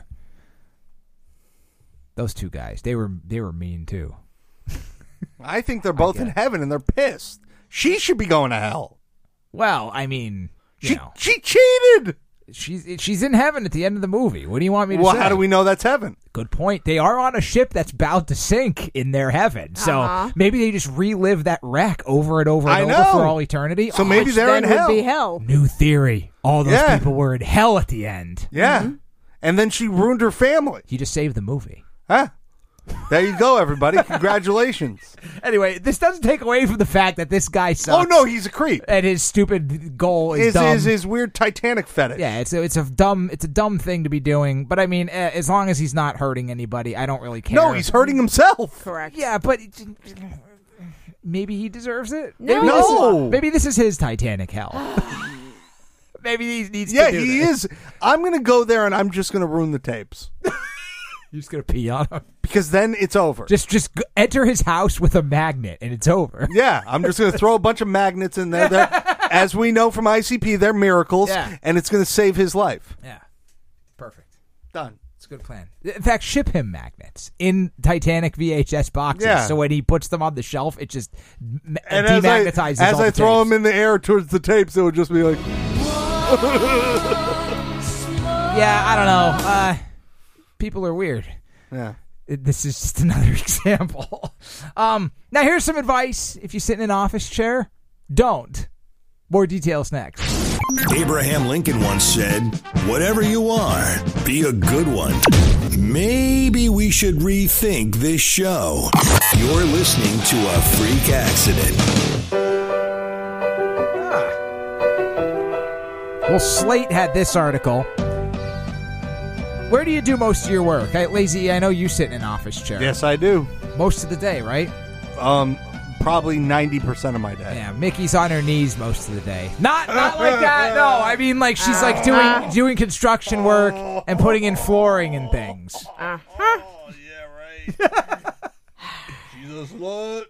Those two guys, they were they were mean too. I think they're both in heaven and they're pissed. She should be going to hell. Well, I mean, you She know, she cheated. she's she's in heaven at the end of the movie. What do you want me to Well, say? how do we know that's heaven? Good point. They are on a ship that's bound to sink in their heaven. So Uh-huh. maybe they just relive that wreck over and over and I over know. for all eternity. So Oh, maybe Which they're then in would hell. be hell. new theory. All those Yeah. people were in hell at the end. Yeah. And then she ruined her family. He just saved the movie. Huh? There you go, everybody. Congratulations. Anyway, this doesn't take away from the fact that this guy sucks. Oh, no, he's a creep. And his stupid goal is His, dumb. his, his weird Titanic fetish. Yeah, it's a, it's a dumb it's a dumb thing to be doing. But I mean, uh, as long as he's not hurting anybody, I don't really care. No, he's hurting himself. Correct. Yeah, but maybe he deserves it. No. Maybe this is, No. maybe this is his Titanic hell. Maybe he needs Yeah, to do he this. is. I'm going to go there and I'm just going to ruin the tapes. You're just gonna pee on him. Because then it's over. Just just g- enter his house with a magnet and it's over. Yeah, I'm just going to throw a bunch of magnets in there. They're, as we know from I C P, they're miracles, Yeah. and it's going to save his life. Yeah, perfect. Done. It's a good plan. In fact, ship him magnets in Titanic V H S boxes. Yeah. So when he puts them on the shelf, it just m- And as I, demagnetizes as all I the throw tapes. them in the air towards the tapes, it would just be like, Yeah, I don't know. Uh, people are weird. yeah. It- This is just another example. Um, now, here's some advice. If you sit in an office chair, don't. More details next. Abraham Lincoln once said, whatever you are, be a good one. Maybe we should rethink this show. You're listening to A Freak Accident. Well, Slate had this article. Where do you do most of your work? I, Lazy, I know you sit in an office chair. Yes, I do. Most of the day, right? Um, probably ninety percent of my day. Yeah, Mickey's on her knees most of the day. Not not like that. No, I mean like she's like doing doing construction work and putting in flooring and things. Oh, yeah, right. She's a slut.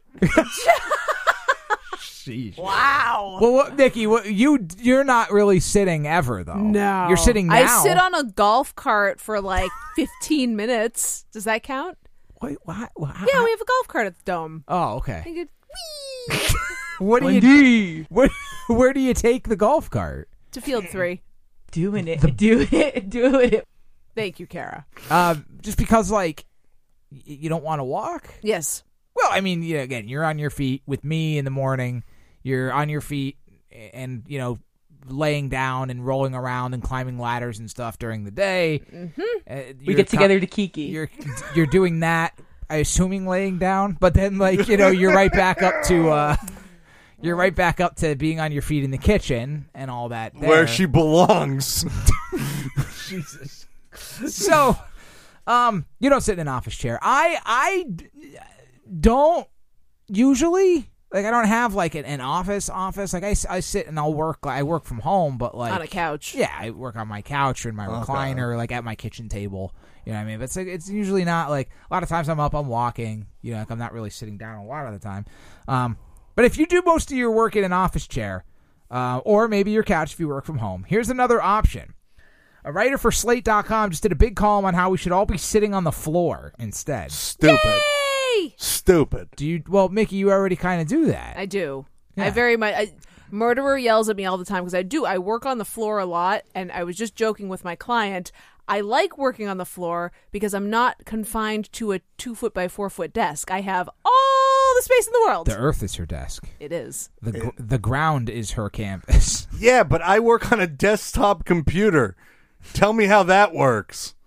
Sheesh. Wow. Well, what, Mickey, what, you you're not really sitting ever though. No. You're sitting now. I sit on a golf cart for like fifteen minutes. Does that count? Wait, what? what Yeah, we have a golf cart at the Dome. Oh, I okay. could, What do you where, where do you take the golf cart? to field three. Doing it, do it, do it. Thank you, Kara. Uh, just because like y- you don't want to walk? Yes. Well, I mean, yeah, again, you're on your feet with me in the morning. You're on your feet and, you know, laying down and rolling around and climbing ladders and stuff during the day. Mm-hmm. Uh, We you're get co- together to kiki. You're you're doing that, I assuming laying down, but then like, you know, you're right back up to uh you're right back up to being on your feet in the kitchen and all that there. Where she belongs. Jesus. So, um, you don't sit in an office chair. I I d- don't usually. Like, I don't have, like, an, an office office. Like, I, s- I sit and I'll work. I work from home, but, like... On a couch. Yeah, I work on my couch or in my Okay. recliner, like, at my kitchen table. You know what I mean? But it's, like, it's usually not, like... A lot of times I'm up, I'm walking. You know, like, I'm not really sitting down a lot of the time. Um, but if you do most of your work in an office chair, uh, or maybe your couch if you work from home, here's another option. A writer for Slate dot com just did a big column on how we should all be sitting on the floor instead. Stupid. Yay! Stupid. Do you? Well, Mickey, you already kind of do that. I do. Yeah. I very much. I, Murderer yells at me all the time because I do. I work on the floor a lot, and I was just joking with my client. I like working on the floor because I'm not confined to a two foot by four foot desk. I have all the space in the world. The earth is her desk. It is. The gr- the ground is her campus. Yeah, but I work on a desktop computer. Tell me how that works.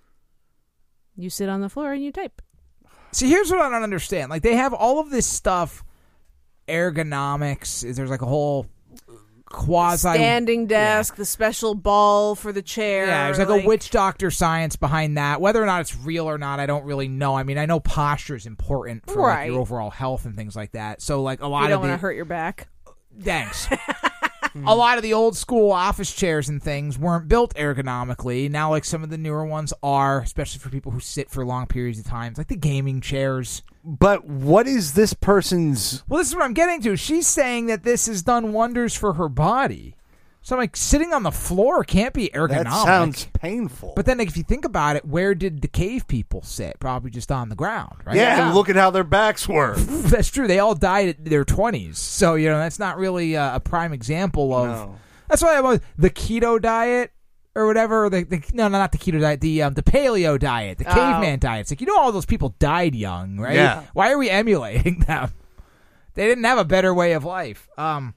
You sit on the floor and you type. See, here's what I don't understand. Like, they have all of this stuff, ergonomics. There's like a whole quasi standing desk, yeah. the special ball for the chair. Yeah, there's like, like a witch doctor science behind that. Whether or not it's real or not, I don't really know. I mean, I know posture is important for right. like, your overall health and things like that. So, like, a lot you don't of the want to hurt your back. Thanks. A lot of the old school office chairs and things weren't built ergonomically. Now, like, some of the newer ones are, especially for people who sit for long periods of time, like the gaming chairs. But what is this person's... Well, this is what I'm getting to. She's saying that this has done wonders for her body. So I'm like, sitting on the floor can't be ergonomic. That sounds painful. But then, like, if you think about it, where did the cave people sit? Probably just on the ground, right? Yeah, yeah. and look at how their backs were. That's true. They all died at their twenties. So, you know, that's not really uh, a prime example of... No. That's why I'm always, the keto diet or whatever. Or the, the No, no, not the keto diet. The um, the paleo diet. The Oh. caveman diet. It's like, you know, all those people died young, right? Yeah. Why are we emulating them? They didn't have a better way of life. Um...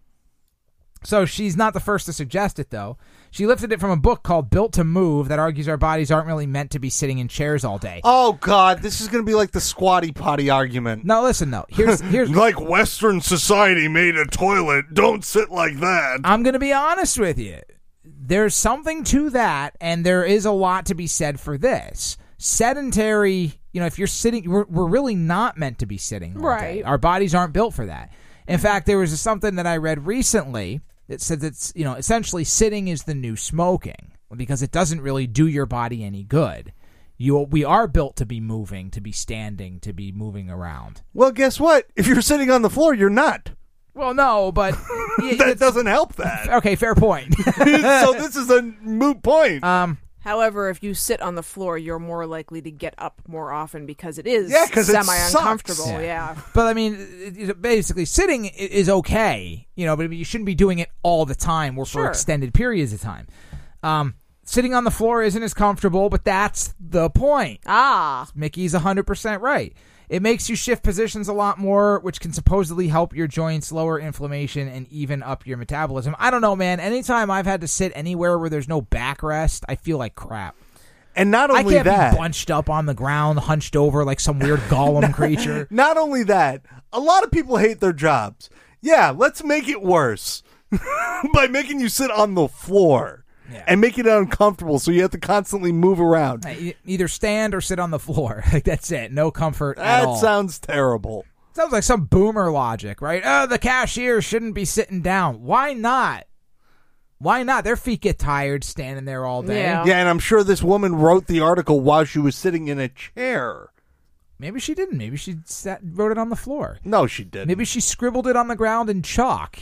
So she's not the first to suggest it, though. She lifted it from a book called Built to Move that argues our bodies aren't really meant to be sitting in chairs all day. Oh, God, this is going to be like the squatty potty argument. No, listen, though. Here's here's Like Western society made a toilet. Don't sit like that. I'm going to be honest with you. There's something to that, and there is a lot to be said for this. Sedentary, you know, if you're sitting, we're, we're really not meant to be sitting all Right. day. Our bodies aren't built for that. In fact, there was something that I read recently that said that, you know, essentially sitting is the new smoking because it doesn't really do your body any good. You, we are built to be moving, to be standing, to be moving around. Well, guess what? If you're sitting on the floor, you're not. Well, no, but... That doesn't help that. Okay, fair point. So this is a moot point. Um... However, if you sit on the floor, you're more likely to get up more often because it is Yeah, 'cause it semi-uncomfortable. sucks. Yeah. But, I mean, it, it, basically, sitting i- is okay, you know, but you shouldn't be doing it all the time or for Sure. extended periods of time. Um, sitting on the floor isn't as comfortable, but that's the point. Ah. Mickey's one hundred percent right. It makes you shift positions a lot more, which can supposedly help your joints, lower inflammation, and even up your metabolism. I don't know, man. Anytime I've had to sit anywhere where there's no backrest, I feel like crap. And not I only can't that, be bunched up on the ground, hunched over like some weird golem creature. not only that, a lot of people hate their jobs. Yeah, let's make it worse by making you sit on the floor. Yeah. And make it uncomfortable, so you have to constantly move around. E- Either stand or sit on the floor. Like, that's it. No comfort at That all. sounds terrible. Sounds like some boomer logic, right? Oh, the cashier shouldn't be sitting down. Why not? Why not? Their feet get tired standing there all day. Yeah. Yeah, and I'm sure this woman wrote the article while she was sitting in a chair. Maybe she didn't. Maybe she sat, wrote it on the floor. No, she didn't. Maybe she scribbled it on the ground in chalk.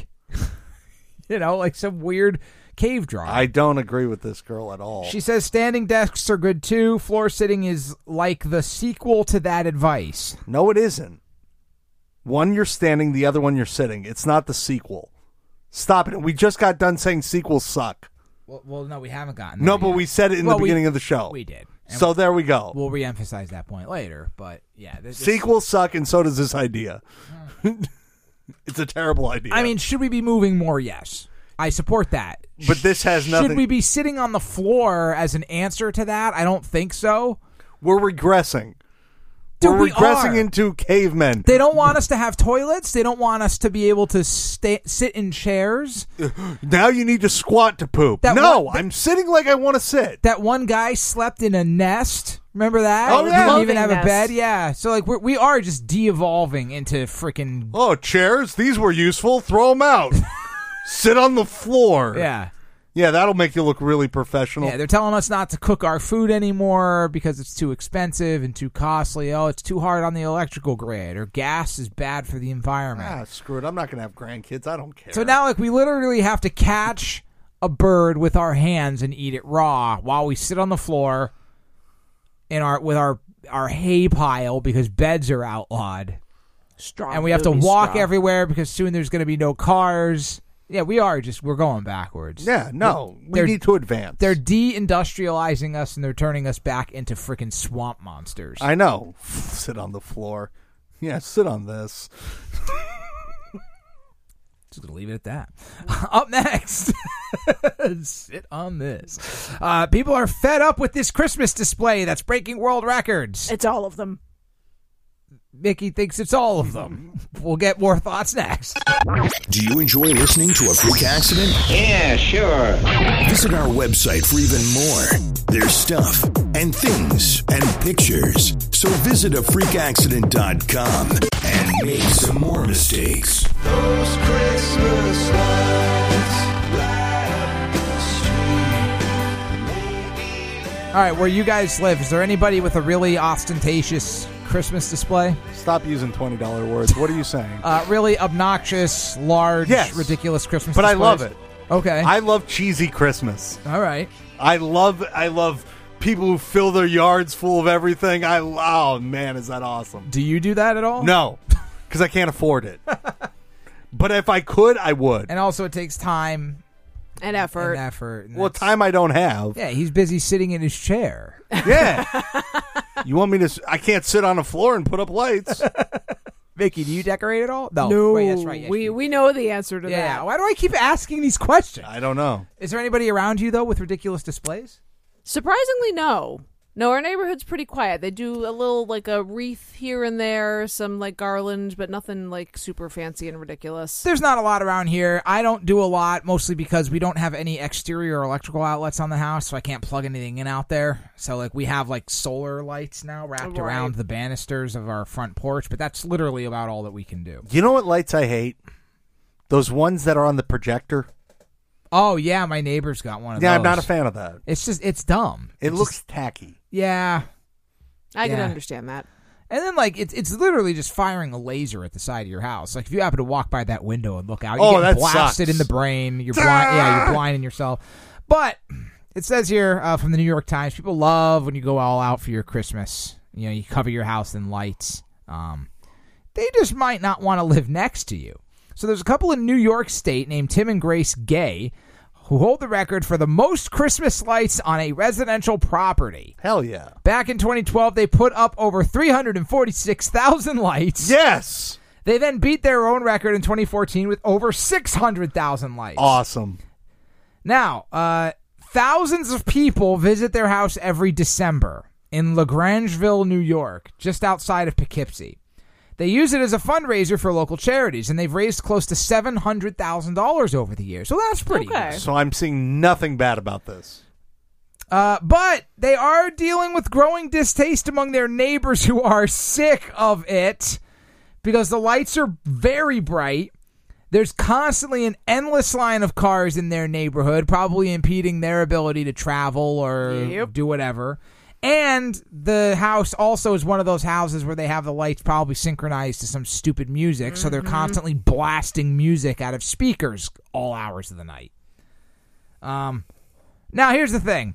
You know, like some weird cave drawing. I don't agree with this girl at all. She says standing desks are good too. Floor sitting is like the sequel to that advice. No, it isn't. One you're standing, the other one you're sitting. It's not the sequel. Stop it. We just got done saying sequels suck. Well, well no, we haven't gotten No, there but yet. we said it in Well, the we- beginning of the show. We did. And So there we go. We'll re-emphasize that point later, but yeah. This, this- Sequels suck, and so does this idea. It's a terrible idea. I mean, should we be moving more? Yes. I support that. But this has nothing- Should we be sitting on the floor as an answer to that? I don't think so. we're regressing. Dude, we're we regressing are. into cavemen. They don't want us to have toilets. They don't want us to be able to stay, sit in chairs. Now you need to squat to poop. That no, one- I'm sitting like I want to sit. That one guy slept in a nest. Remember that? Oh, He yeah. didn't even have Loving a bed. nest. Yeah. So, like, we're, we are just de-evolving into freaking... Oh, chairs? These were useful. Throw them out. Sit on the floor. Yeah. Yeah, that'll make you look really professional. Yeah, they're telling us not to cook our food anymore because it's too expensive and too costly. Oh, it's too hard on the electrical grid, or gas is bad for the environment. Ah, screw it. I'm not going to have grandkids. I don't care. So now, like, we literally have to catch a bird with our hands and eat it raw while we sit on the floor in our with our our hay pile because beds are outlawed, Strong and we have to booby walk straw. everywhere because soon there's going to be no cars. Yeah, we are just we're going backwards. Yeah, no, we They're- need to advance. They're de-industrializing us and they're turning us back into freaking swamp monsters. I know. Sit on the floor. Yeah, sit on this. Just gonna leave it at that. Up next, sit on this. Uh, people are fed up with this Christmas display that's breaking world records. It's all of them. Mickey thinks it's all of them. We'll get more thoughts next. Do you enjoy listening to A Freak Accident? Yeah, sure. Visit our website for even more. There's stuff and things and pictures. So visit a freak accident dot com and make some more mistakes. Those Christmas lights light up the street. All right, where you guys live, is there anybody with a really ostentatious Christmas display? Stop using twenty dollar words. What are you saying? Uh, really obnoxious, large, Yes. ridiculous Christmas But I displays? love it. Okay. I love cheesy Christmas. All right. I love I love people who fill their yards full of everything. I oh man, is that awesome? Do you do that at all? No, because I can't afford it. But if I could, I would. And also it takes time And effort. and effort. and Well, that's- time I don't have. Yeah, he's busy sitting in his chair. Yeah. You want me to? s- I can't sit on the floor and put up lights. Vicky, do you decorate at all? No. No, Wait, that's right. yes, we you- we know the answer to Yeah. that. Why do I keep asking these questions? I don't know. Is there anybody around you, though, with ridiculous displays? Surprisingly, no. No, our neighborhood's pretty quiet. They do a little, like, a wreath here and there, some, like, garland, but nothing, like, super fancy and ridiculous. There's not a lot around here. I don't do a lot, mostly because we don't have any exterior electrical outlets on the house, so I can't plug anything in out there. So, like, we have, like, solar lights now wrapped Right. around the banisters of our front porch, but that's literally about all that we can do. You know what lights I hate? Those ones that are on the projector. Oh, yeah, my neighbor's got one of Yeah, those. I'm not a fan of that. It's just, it's dumb. It It's looks just- tacky. yeah. I can Yeah. understand that. And then, like, it's it's literally just firing a laser at the side of your house. Like, if you happen to walk by that window and look out, you Oh, get that blasted sucks. in the brain. You're blind. Yeah, you're blinding yourself. But it says here uh, from the New York Times, people love when you go all out for your Christmas. You know, you cover your house in lights. Um, they just might not want to live next to you. So there's a couple in New York State named Tim and Grace Gay who hold the record for the most Christmas lights on a residential property. Hell yeah. Back in twenty twelve, they put up over three hundred forty-six thousand lights. Yes. They then beat their own record in twenty fourteen with over six hundred thousand lights. Awesome. Now, uh, thousands of people visit their house every December in LaGrangeville, New York, just outside of Poughkeepsie. They use it as a fundraiser for local charities, and they've raised close to seven hundred thousand dollars over the years. So that's pretty Okay. good. So I'm seeing nothing bad about this. Uh, but they are dealing with growing distaste among their neighbors who are sick of it because the lights are very bright. There's constantly an endless line of cars in their neighborhood, probably impeding their ability to travel or Yep. do whatever. And the house also is one of those houses where they have the lights probably synchronized to some stupid music, so they're constantly blasting music out of speakers all hours of the night. Um, now, here's the thing.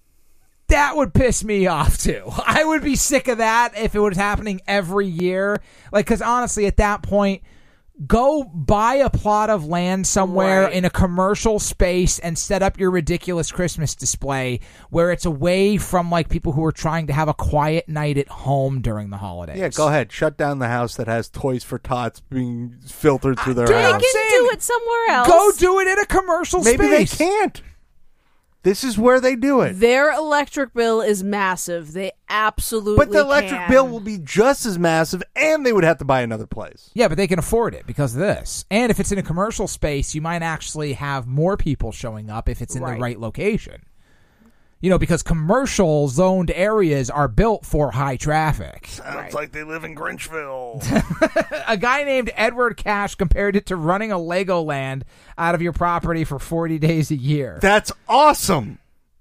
That would piss me off, too. I would be sick of that if it was happening every year. Like, because honestly, at that point, go buy a plot of land somewhere Right. in a commercial space and set up your ridiculous Christmas display where it's away from, like, people who are trying to have a quiet night at home during the holidays. Yeah, go ahead. Shut down the house that has Toys for Tots being filtered through their Dude, They house. I'm can saying, do it somewhere else. Go do it in a commercial Maybe space. they can't. This is where they do it. Their electric bill is massive. They absolutely But the electric can. bill will be just as massive, and they would have to buy another place. Yeah, but they can afford it because of this. And if it's in a commercial space, you might actually have more people showing up if it's in Right. the right location. You know, because commercial zoned areas are built for high traffic. Sounds Right. like they live in Grinchville. A guy named Edward Cash compared it to running a Legoland out of your property for forty days a year. That's awesome.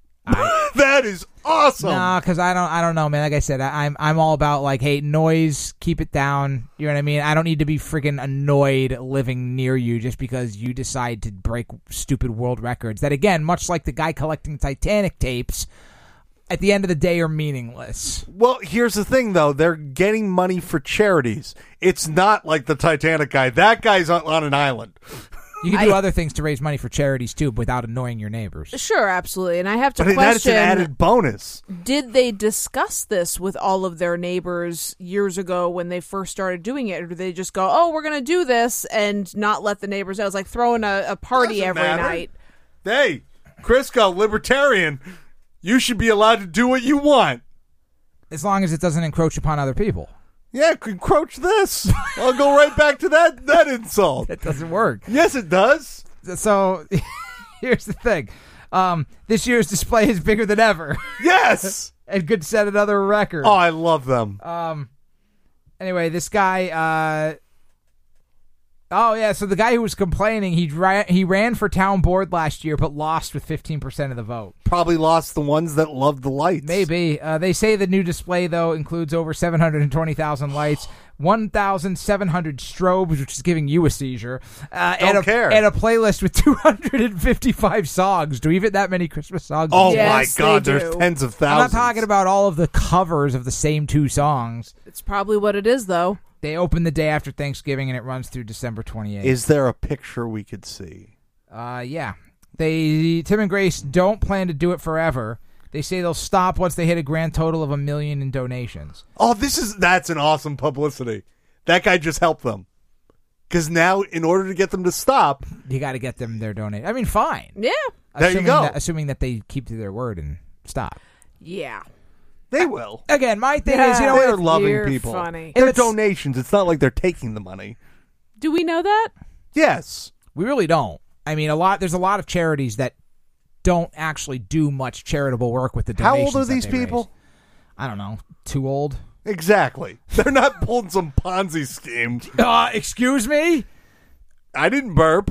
That is awesome. No, because I don't, I don't know, man. Like I said, I, I'm, I'm all about like, hey, noise, keep it down. You know what I mean? I don't need to be freaking annoyed living near you just because you decide to break stupid world records. That again, much like the guy collecting Titanic tapes, at the end of the day, are meaningless. Well, here's the thing, though. They're getting money for charities. It's not like the Titanic guy. That guy's on, on an island. You can do I- other things to raise money for charities too, without annoying your neighbors. Sure, absolutely. And I have to But that's an question: added bonus. did they discuss this with all of their neighbors years ago when they first started doing it, or did they just go, "Oh, we're going to do this," and not let the neighbors know? It's like throwing a, a party Doesn't every matter. night. Hey, Crisco, libertarian, you should be allowed to do what you want. As long as it doesn't encroach upon other people. Yeah, encroach this. I'll go right back to that that insult. It doesn't work. Yes, it does. So here's the thing. Um, this year's display is bigger than ever. Yes. And could set another record. Oh, I love them. Um. Anyway, this guy. Uh, oh yeah, so the guy who was complaining, he ran, he ran for town board last year, but lost with fifteen percent of the vote. Probably lost the ones that love the lights. Maybe. Uh, they say the new display though includes over seven hundred twenty thousand lights, one thousand seven hundred strobes, which is giving you a seizure, uh, Don't and a, care. and a playlist with two hundred fifty-five songs. Do we even that many Christmas songs? Oh Yes, my God, they there's do. tens of I'm thousands. not talking about all of the covers of the same two songs. It's probably what it is, though. They open the day after Thanksgiving, and it runs through December twenty-eighth. Is there a picture we could see? Uh, yeah. They Tim and Grace don't plan to do it forever. They say they'll stop once they hit a grand total of a million in donations. Oh, this is that's an awesome publicity. That guy just helped them. Because now, in order to get them to stop, You got to get them their donate. I mean, fine. Yeah. There you assuming go. That, assuming that they keep to their word and stop. Yeah. they will. Again, my thing is, you know, They're if- loving You're people. funny. They're If it's- donations. It's not like they're taking the money. Do we know that? Yes. we really don't. I mean, a lot. There's a lot of charities that don't actually do much charitable work with the How donations. old are that these they people? raise. I don't know. Too old? Exactly. They're not pulling some Ponzi scheme. Uh, excuse me? I didn't burp.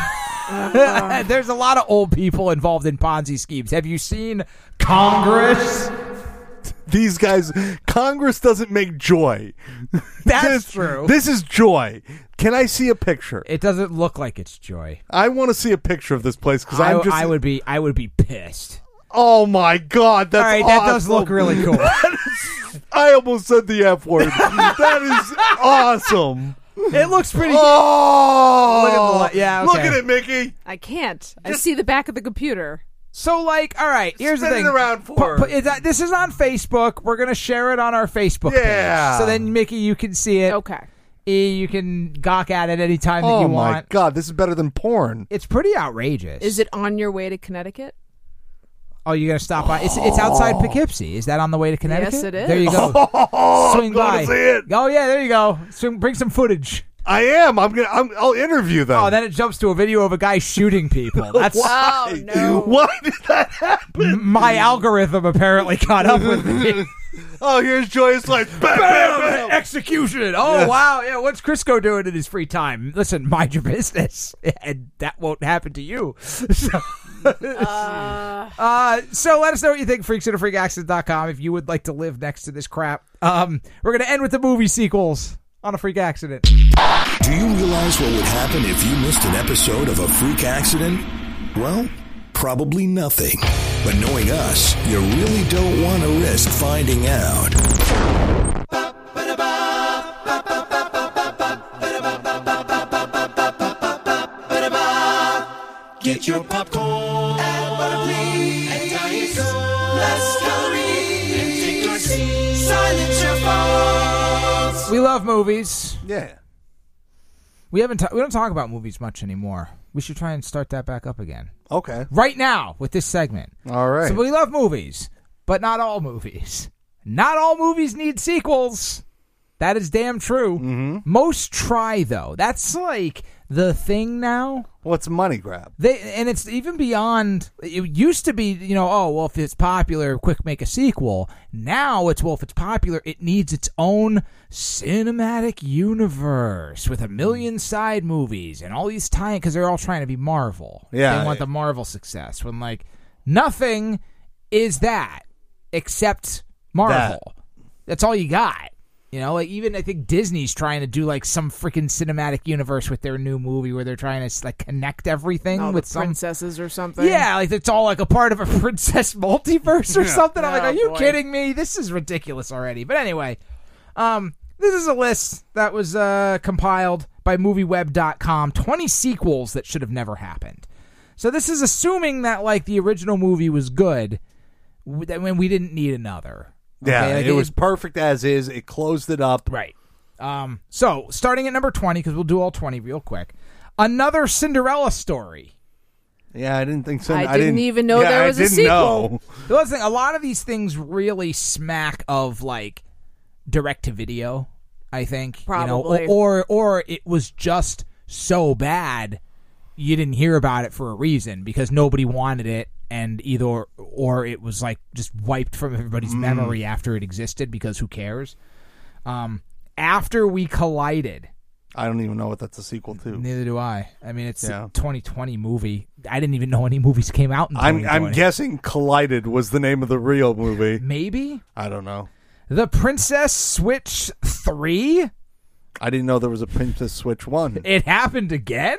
There's a lot of old people involved in Ponzi schemes. Have you seen Congress? These guys, Congress doesn't make joy. That's this, true. This is joy. Can I see a picture? It doesn't look like it's joy. I want to see a picture of this place because I, I'm just. I would be. I would be pissed. Oh my God, that's All right, awesome. that does look really cool. I almost said the F word. That is awesome. It looks pretty. Oh, Look at the li- yeah, Look okay. at it, Mickey. I can't. I see the back of the computer. So, like, all right. Here's Spin the thing. it around for Pu- her. pu- is that- this is on Facebook. We're gonna share it on our Facebook Yeah. page. So then, Mickey, you can see it. Okay. E, you can gawk at it any time that Oh you my want. God, this is better than porn. It's pretty outrageous. Is it on your way to Connecticut? Oh, you're gonna stop by? It's it's outside Poughkeepsie. Is that on the way to Connecticut? Yes, it is. There you go. Swing I'm going by. to see it. Oh yeah, there you go. Swing, bring some footage. I am. I'm gonna. I'm, I'll interview them. Oh, then it jumps to a video of a guy shooting people. That's Oh, no. Why did that happen? my algorithm apparently caught up with me. Oh, here's Joyous Life. Bam, bam, bam. Execution. Oh, Yes. wow. Yeah, what's Crisco doing in his free time? Listen, mind your business, and that won't happen to you. So, Uh, uh, so let us know what you think, freaks at a freak accident dot com, if you would like to live next to this crap. Um, we're going to end with the movie sequels on A Freak Accident. Do you realize what would happen if you missed an episode of A Freak Accident? Well, probably nothing. But knowing us, you really don't want to risk finding out. Get your popcorn and butter please and dice. Less calories and take your seat. Silence your phones. We love movies. Yeah. We haven't. Ta- we don't talk about movies much anymore. We should try and start that back up again. Okay. Right now with this segment. All right. So we love movies, but not all movies. Not all movies need sequels. That is damn true. Mm-hmm. Most try, though. That's like the thing now. What's a money grab? They and it's even beyond. It used to be, you know, oh well, if it's popular, quick make a sequel. Now it's well, if it's popular, it needs its own cinematic universe with a million side movies and all these tie because they're all trying to be Marvel. Yeah, they want yeah. the Marvel success. When like nothing is that except Marvel. That. That's all you got. You know, like even I think Disney's trying to do like some freaking cinematic universe with their new movie where they're trying to like connect everything all with the some princesses or something. yeah, like it's all like a part of a princess multiverse or Yeah. something. I'm like, Oh, are you boy. kidding me? This is ridiculous already. But anyway, um, this is a list that was uh, compiled by MovieWeb dot com, twenty sequels that should have never happened. So this is assuming that, like, the original movie was good, that when we didn't need another. Okay? Yeah, like it, it was perfect as is. It closed it up. Right. Um, so, starting at number twenty, because we'll do all twenty real quick, another Cinderella story. Yeah, I didn't think so. I, I didn't, didn't even know yeah, there I was a didn't sequel. know. The other thing, a lot of these things really smack of, like, direct-to-video, I think. Probably. You know, or, or, or it was just so bad you didn't hear about it for a reason because nobody wanted it, and either or it was like just wiped from everybody's Mm. memory after it existed because who cares? Um, After We Collided. I don't even know what that's a sequel to. Neither do I. I mean, it's Yeah. a twenty twenty movie. I didn't even know any movies came out in I'm twenty I'm twenty. guessing Collided was the name of the real movie. Maybe? I don't know. The Princess Switch three? I didn't know there was a Princess Switch one. It happened again?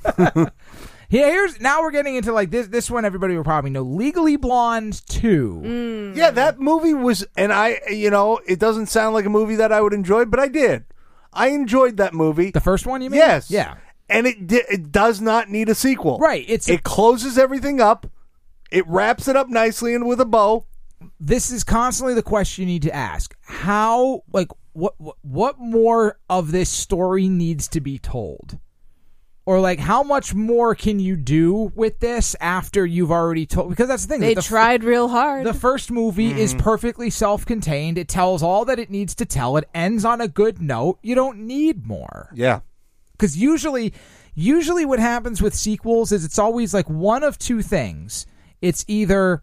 Yeah, here's now we're getting into like this this one everybody will probably know. Legally Blonde two. Yeah, that movie was, and I, you know, it doesn't sound like a movie that I would enjoy, but I did. I enjoyed that movie. The first one, you mean? Yes. Yeah. And it di- it does not need a sequel. Right. It's it closes everything up. It wraps it up nicely and with a bow. This is constantly the question you need to ask. How, like, what, what, what more of this story needs to be told? Or, like, how much more can you do with this after you've already told? Because that's the thing. They the, tried real hard. The first movie is perfectly self-contained. It tells all that it needs to tell. It ends on a good note. You don't need more. Yeah. Because usually, usually what happens with sequels is it's always like one of two things. It's either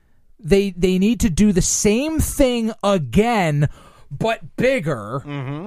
they they need to do the same thing again, but bigger, Mm-hmm.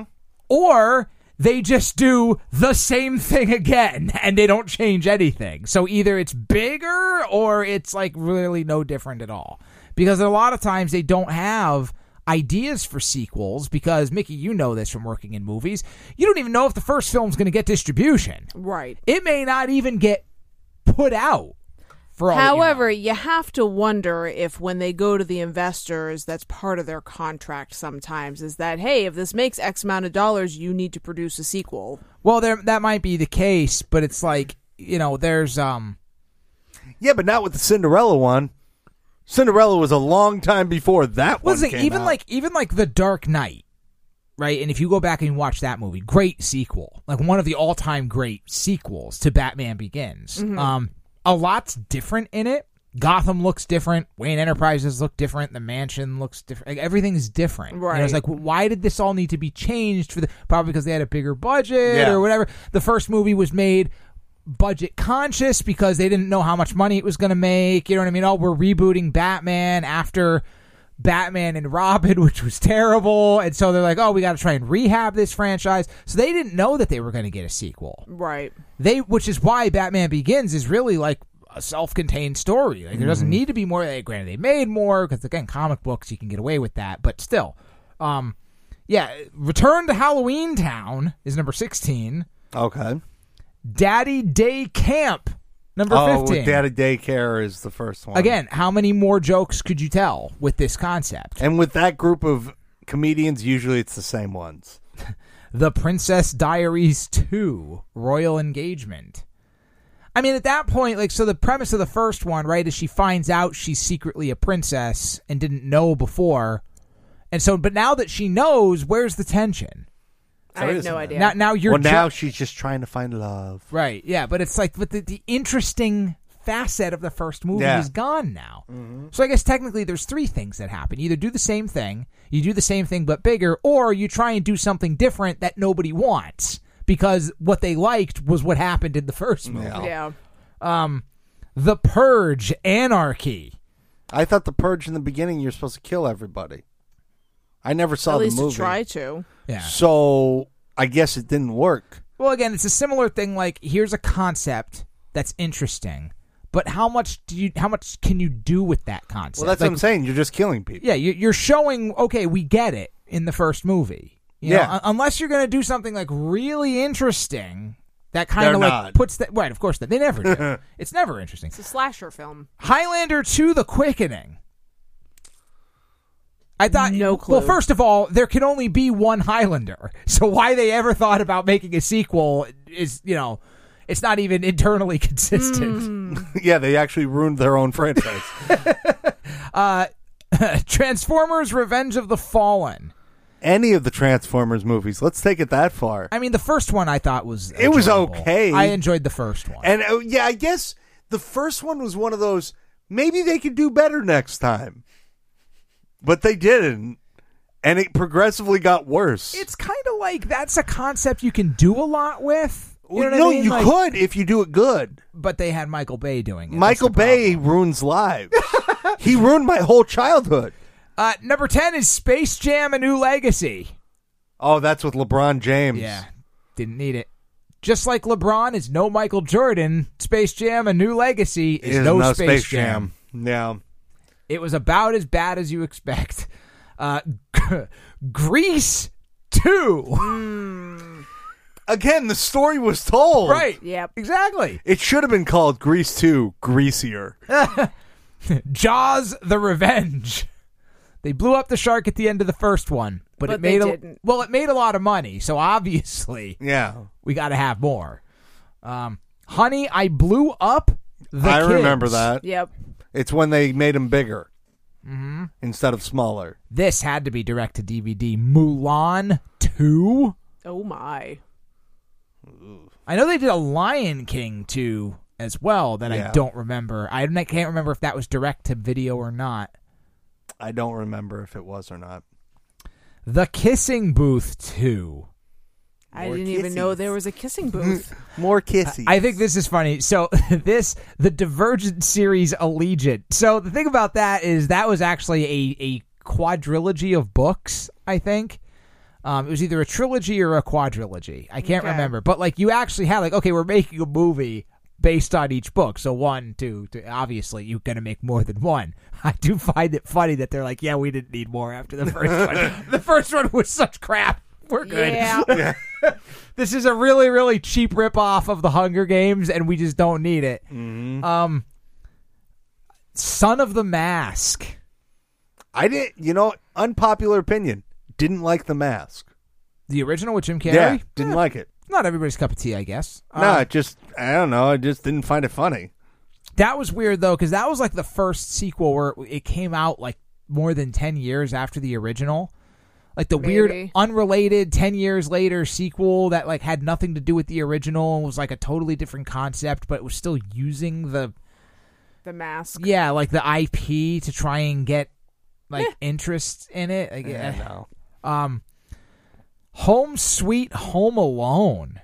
or they just do the same thing again and they don't change anything. So either it's bigger or it's like really no different at all. Because a lot of times they don't have ideas for sequels because, Mickey, you know this from working in movies. You don't even know if the first film's going to get distribution. Right. It may not even get put out. For all that you know. However, you have to wonder if when they go to the investors, that's part of their contract sometimes, is that, hey, if this makes X amount of dollars, you need to produce a sequel. Well, there that might be the case, but it's like, you know, there's... um. Yeah, but not with the Cinderella one. Cinderella was a long time before that one Listen, came even out. like even like The Dark Knight, right? And if you go back and watch that movie, great sequel. Like one of the all-time great sequels to Batman Begins. Mhm. Um, a lot's different in it. Gotham looks different. Wayne Enterprises look different. The mansion looks different. Like, everything's different. Right. And it was like, why did this all need to be changed? For the Probably because they had a bigger budget Yeah. or whatever. The first movie was made budget conscious because they didn't know how much money it was going to make. You know what I mean? Oh, we're rebooting Batman after Batman and Robin, which was terrible. And so they're like, oh, we got to try and rehab this franchise. So they didn't know that they were going to get a sequel. Right. They, which is why Batman Begins is really like a self-contained story. Like there doesn't need to be more. They, granted, they made more because again, comic books, you can get away with that. But still, um, yeah, Return to Halloween Town is number sixteen. Okay. Daddy Day Camp, number oh, fifteen. Daddy Daycare is the first one. Again, how many more jokes could you tell with this concept? And with that group of comedians, usually it's the same ones. The Princess Diaries two, Royal Engagement. I mean, at that point, like, so the premise of the first one, right, is she finds out she's secretly a princess and didn't know before. And so, but now that she knows, where's the tension? I have no idea. Now, now you're well, now ju- she's just trying to find love. Right, yeah, but it's like, but the, the interesting facet of the first movie Yeah. is gone now. Mhm. So I guess technically there's three things that happen. You either do the same thing, you do the same thing but bigger, or you try and do something different that nobody wants because what they liked was what happened in the first movie. Yeah. Yeah. Um, The Purge, Anarchy. I thought the Purge in the beginning, you're supposed to kill everybody. I never saw At the least movie. to try to. Yeah. So I guess it didn't work. Well, again, it's a similar thing. Like, here's a concept that's interesting, but how much do you? How much can you do with that concept? Well, that's Like, what I'm saying. You're just killing people. Yeah, you- you're showing. Okay, we get it in the first movie. You know, Yeah. un- unless you're going to do something like really interesting, that kind They're of like not. puts that right. Of course, that they never do. It's never interesting. It's a slasher film. Highlander two: The Quickening. I thought, No clue. Well, first of all, there can only be one Highlander. So why they ever thought about making a sequel is, you know, it's not even internally consistent. Mm. Yeah, they actually ruined their own franchise. uh, Transformers Revenge of the Fallen. Any of the Transformers movies. Let's take it that far. I mean, the first one I thought was It was enjoyable. okay. I enjoyed the first one. And uh, yeah, I guess the first one was one of those, maybe they could do better next time. But they didn't. And it progressively got worse. It's kind of like that's a concept you can do a lot with. You know what no, I mean? you Like- could if you do it good. But they had Michael Bay doing it. Michael That's the Bay problem. ruins lives. He ruined my whole childhood. Uh, number ten is Space Jam: A New Legacy. Oh, that's with LeBron James. Yeah, didn't need it. Just like LeBron is no Michael Jordan, Space Jam: A New Legacy is, Is no, no Space, Space Jam. Jam. Yeah. It was about as bad as you expect. Uh, Grease two. Again, the story was told. Right. Yep. Exactly. It should have been called Grease two, Greasier. Jaws: The Revenge. They blew up the shark at the end of the first one, but, But it made they a, didn't. well, it made a lot of money, so obviously Yeah. we got to have more. Um, Honey, I Blew Up the I Kids. remember that. Yep. It's when they made him bigger Mm-hmm. instead of smaller. This had to be direct to D V D. Mulan two. Oh my. I know they did a Lion King two as well that I Yeah. don't remember. I don't- I can't remember if that was direct to video or not. I don't remember if it was or not. The Kissing Booth two. I More didn't even know kisses. there was a kissing booth. More kissy. I think this is funny. So this, the Divergent series Allegiant. So the thing about that is that was actually a, a quadrilogy of books, I think. Um, it was either a trilogy or a quadrilogy. I can't Okay. remember. But like you actually had like, okay, we're making a movie based on each book. So one, two, three. Obviously, you're going to make more than one. I do find it funny that they're like, yeah, we didn't need more after the first one. The first one was such crap. We're good. Yeah. This is a really, really cheap ripoff of the Hunger Games, and we just don't need it. Mm-hmm. Um, Son of the Mask. I didn't, you know, unpopular opinion. Didn't like The Mask. The original with Jim Carrey? Yeah, didn't Eh, like it. Not everybody's cup of tea, I guess. No, Um, it just, I don't know. I just didn't find it funny. That was weird, though, because that was like the first sequel where it came out like more than ten years after the original. Like the weird, Maybe. unrelated ten years later sequel that like had nothing to do with the original and was like a totally different concept, but it was still using the, The mask. yeah, like the I P to try and get like interest in it. Like, Yeah, eh. no. Um, Home Sweet Home Alone.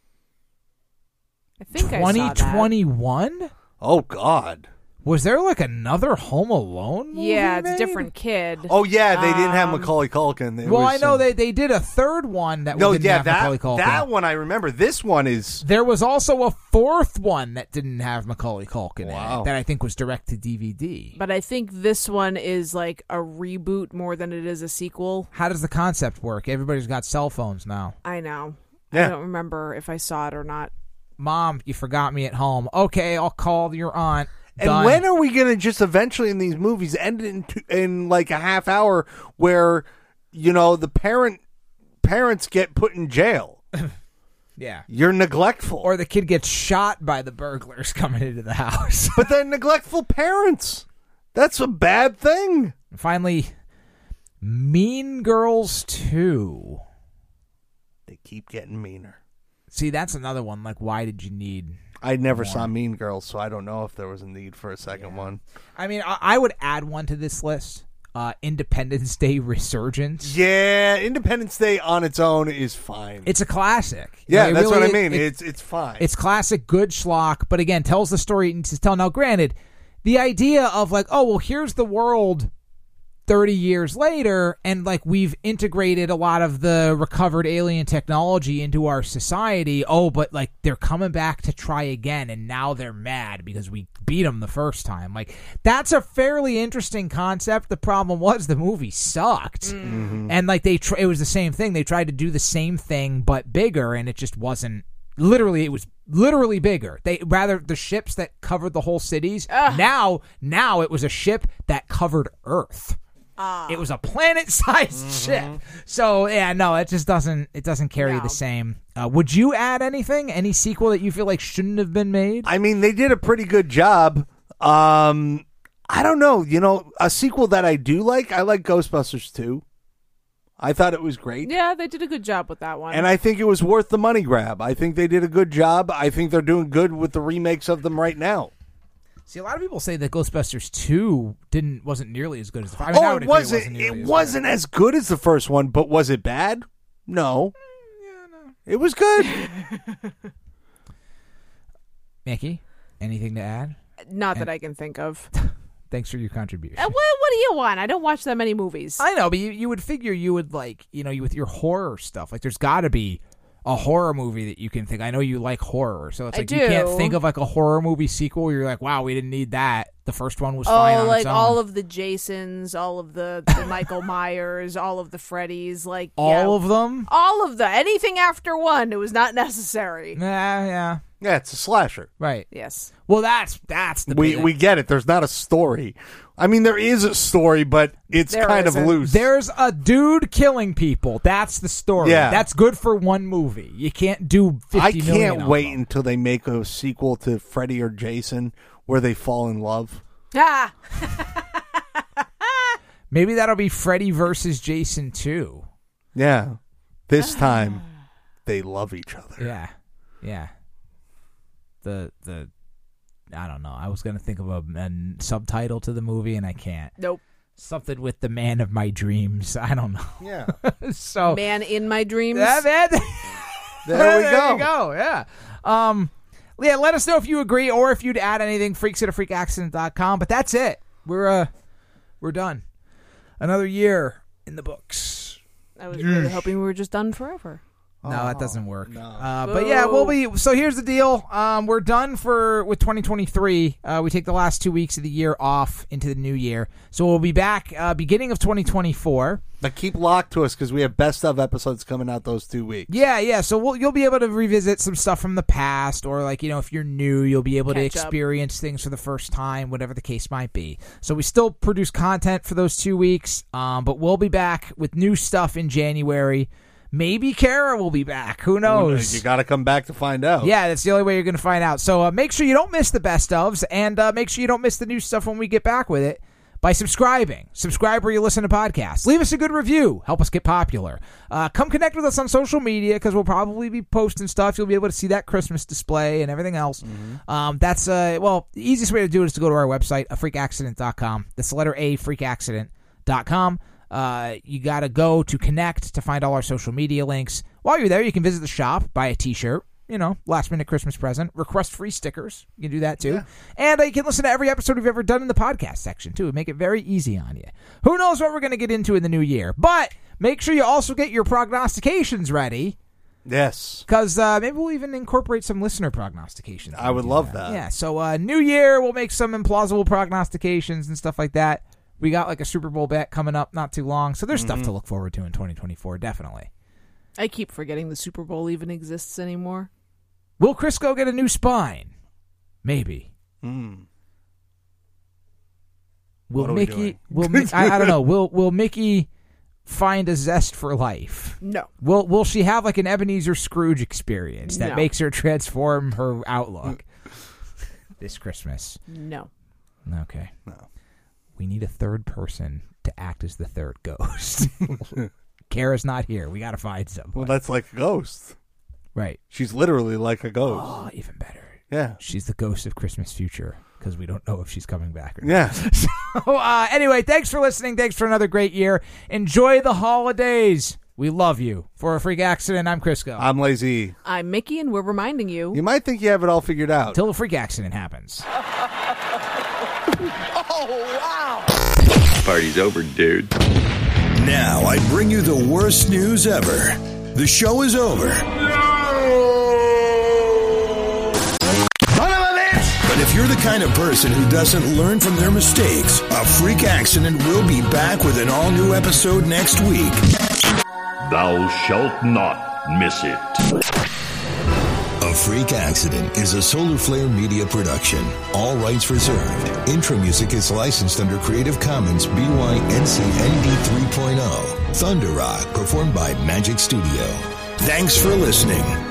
I think I twenty saw that. twenty-one? Oh, God. Was there like another Home Alone movie Yeah, it's a made? different kid. Oh, yeah, they didn't have Um, Macaulay Culkin. It Well, was I know some- they, they did a third one that No, didn't yeah, have Macaulay that, Culkin. that one I remember. This one is... There was also a fourth one that didn't have Macaulay Culkin Wow. in it that I think was direct to D V D. But I think this one is like a reboot more than it is a sequel. How does the concept work? Everybody's got cell phones now. I know. Yeah. I don't remember if I saw it or not. Mom, you forgot me at home. Okay, I'll call your aunt. And Done. when are we going to just eventually in these movies end in, t- in like a half hour where, you know, the parent parents get put in jail? Yeah. You're neglectful. Or the kid gets shot by the burglars coming into the house. But they're neglectful parents. That's a bad thing. Finally, Mean Girls two. They keep getting meaner. See, that's another one. Like, why did you need... I never more? saw Mean Girls, so I don't know if there was a need for a second one. I mean, I, I would add one to this list. Uh, Independence Day Resurgence. Yeah, Independence Day on its own is fine. It's a classic. yeah, It that's really what I is- mean. it- it's it's fine. It's classic, good schlock, but again, tells the story it needs to tell. Now, granted, the idea of like, oh, well, here's the world thirty years later, and like we've integrated a lot of the recovered alien technology into our society. Oh, but like they're coming back to try again, and now they're mad because we beat them the first time. Like, that's a fairly interesting concept. The problem was the movie sucked. And like they, tr- it was the same thing. They tried to do the same thing but bigger, and it just wasn't. Literally, it was literally bigger. They rather the ships that covered the whole cities. Now, now it was a ship that covered Earth. Ah. It was a planet-sized ship. So yeah, no, it just doesn't. It doesn't carry No. the same. Uh, would you add anything? Any sequel that you feel like shouldn't have been made? I mean, they did a pretty good job. Um, I don't know. You know, a sequel that I do like, I like Ghostbusters two. I thought it was great. Yeah, they did a good job with that one. And I think it was worth the money grab. I think they did a good job. I think they're doing good with the remakes of them right now. See, a lot of people say that Ghostbusters two didn't wasn't nearly as good as the first. I mean, I oh, would it agree wasn't. It wasn't, It nearly as wasn't as good as the first one, but was it bad? No. Yeah, no. It was good. Mickey, anything to add? Not that And- I can think of. Thanks for your contribution. Uh, what, what do you want? I don't watch that many movies. I know, but you, you would figure you would like, you know, you with your horror stuff. Like, there's got to be a horror movie that you can think. I know you like horror, so it's I like you can't do. think of like a horror movie sequel where you're like, wow, we didn't need that. The first one was fine Oh, on like its own. all of the Jasons, all of the, the Michael Myers, all of the Freddys, like all yeah, of them. all of the anything after one. It was not necessary. Yeah, yeah, Yeah, it's a slasher. right. Yes. Well, that's that's the We big- we get it. There's not a story. I mean, there is a story, but it's There kind isn't. of loose. There's a dude killing people. That's the story. Yeah. That's good for one movie. You can't do fifty I million can't of wait them. until they make a sequel to Freddy or Jason where they fall in love. Ah, Maybe that'll be Freddy versus Jason two. Yeah. This time, they love each other. Yeah, yeah. The the I don't know. I was gonna think of a, a subtitle to the movie, and I can't. nope. Something with the man of my dreams. I don't know. Yeah. so Man in my dreams. Yeah, man. There we There go. you go. Yeah. Um. Yeah. Let us know if you agree or if you'd add anything. Freaks at a freak accident dot com. But that's it. We're uh, we're done. Another year in the books. I was really hoping we were just done forever. No, that doesn't work. no. Uh, but yeah, we'll be. So here's the deal. Um, we're done for with twenty twenty-three. Uh, we take the last two weeks of the year off into the new year. So we'll be back uh, beginning of twenty twenty-four. But keep locked to us because we have best of episodes coming out those two weeks. Yeah, yeah. So we'll, you'll be able to revisit some stuff from the past, or like you know, if you're new, you'll be able to Catch up. experience things for the first time, whatever the case might be. So we still produce content for those two weeks, um, but we'll be back with new stuff in January. Maybe Kara will be back. Who knows? You got to come back to find out. Yeah, that's the only way you're going to find out. So uh, make sure you don't miss the best ofs, and uh, make sure you don't miss the new stuff when we get back with it by subscribing. Subscribe where you listen to podcasts. Leave us a good review. Help us get popular. Uh, come connect with us on social media because we'll probably be posting stuff. You'll be able to see that Christmas display and everything else. Mm-hmm. Um, that's, uh, well, the easiest way to do it is to go to our website, a freak accident dot com. That's the letter A, freak accident dot com. Uh, you got to go to connect to find all our social media links. While you're there, you can visit the shop, buy a t-shirt, you know, last minute Christmas present, request free stickers. You can do that too. Yeah. And uh, you can listen to every episode we've ever done in the podcast section too. Make it very easy on you. Who knows what we're going to get into in the new year, but make sure you also get your prognostications ready. Yes. Because uh, maybe we'll even incorporate some listener prognostications. I would Do love that. Yeah, so uh, new year, we'll make some implausible prognostications and stuff like that. We got like a Super Bowl bet coming up not too long, so there's Mm-hmm. stuff to look forward to in twenty twenty-four, definitely. I keep forgetting the Super Bowl even exists anymore. Will Crisco get a new spine? Maybe. Mm. Will What are we Mickey? doing? Will Mi- I, I don't know. Will Will Mickey find a zest for life? No. Will Will she have like an Ebenezer Scrooge experience that No. makes her transform her outlook this Christmas? No. Okay. No. We need a third person to act as the third ghost. Kara's not here. We got to find someone. Well, that's like a ghost. Right. She's literally like a ghost. Oh, even better. Yeah. She's the ghost of Christmas future because we don't know if she's coming back or not. Yeah. So, uh, anyway, thanks for listening. Thanks for another great year. Enjoy the holidays. We love you. For a Freak Accident, I'm Crisco. I'm Lazy. I'm Mickey, and we're reminding you. You might think you have it all figured out. Until a freak accident happens. Oh, wow. Party's over, dude. Now I bring you the worst news ever. The show is over. But if you're the kind of person who doesn't learn from their mistakes, A Freak Accident will be back with an all-new episode next week. Thou shalt not miss it. A Freak Accident is a Solar Flare Media production. All rights reserved. Intro music is licensed under Creative Commons B Y N C N D three point oh. Thunder Rock, performed by Magic Studio. Thanks for listening.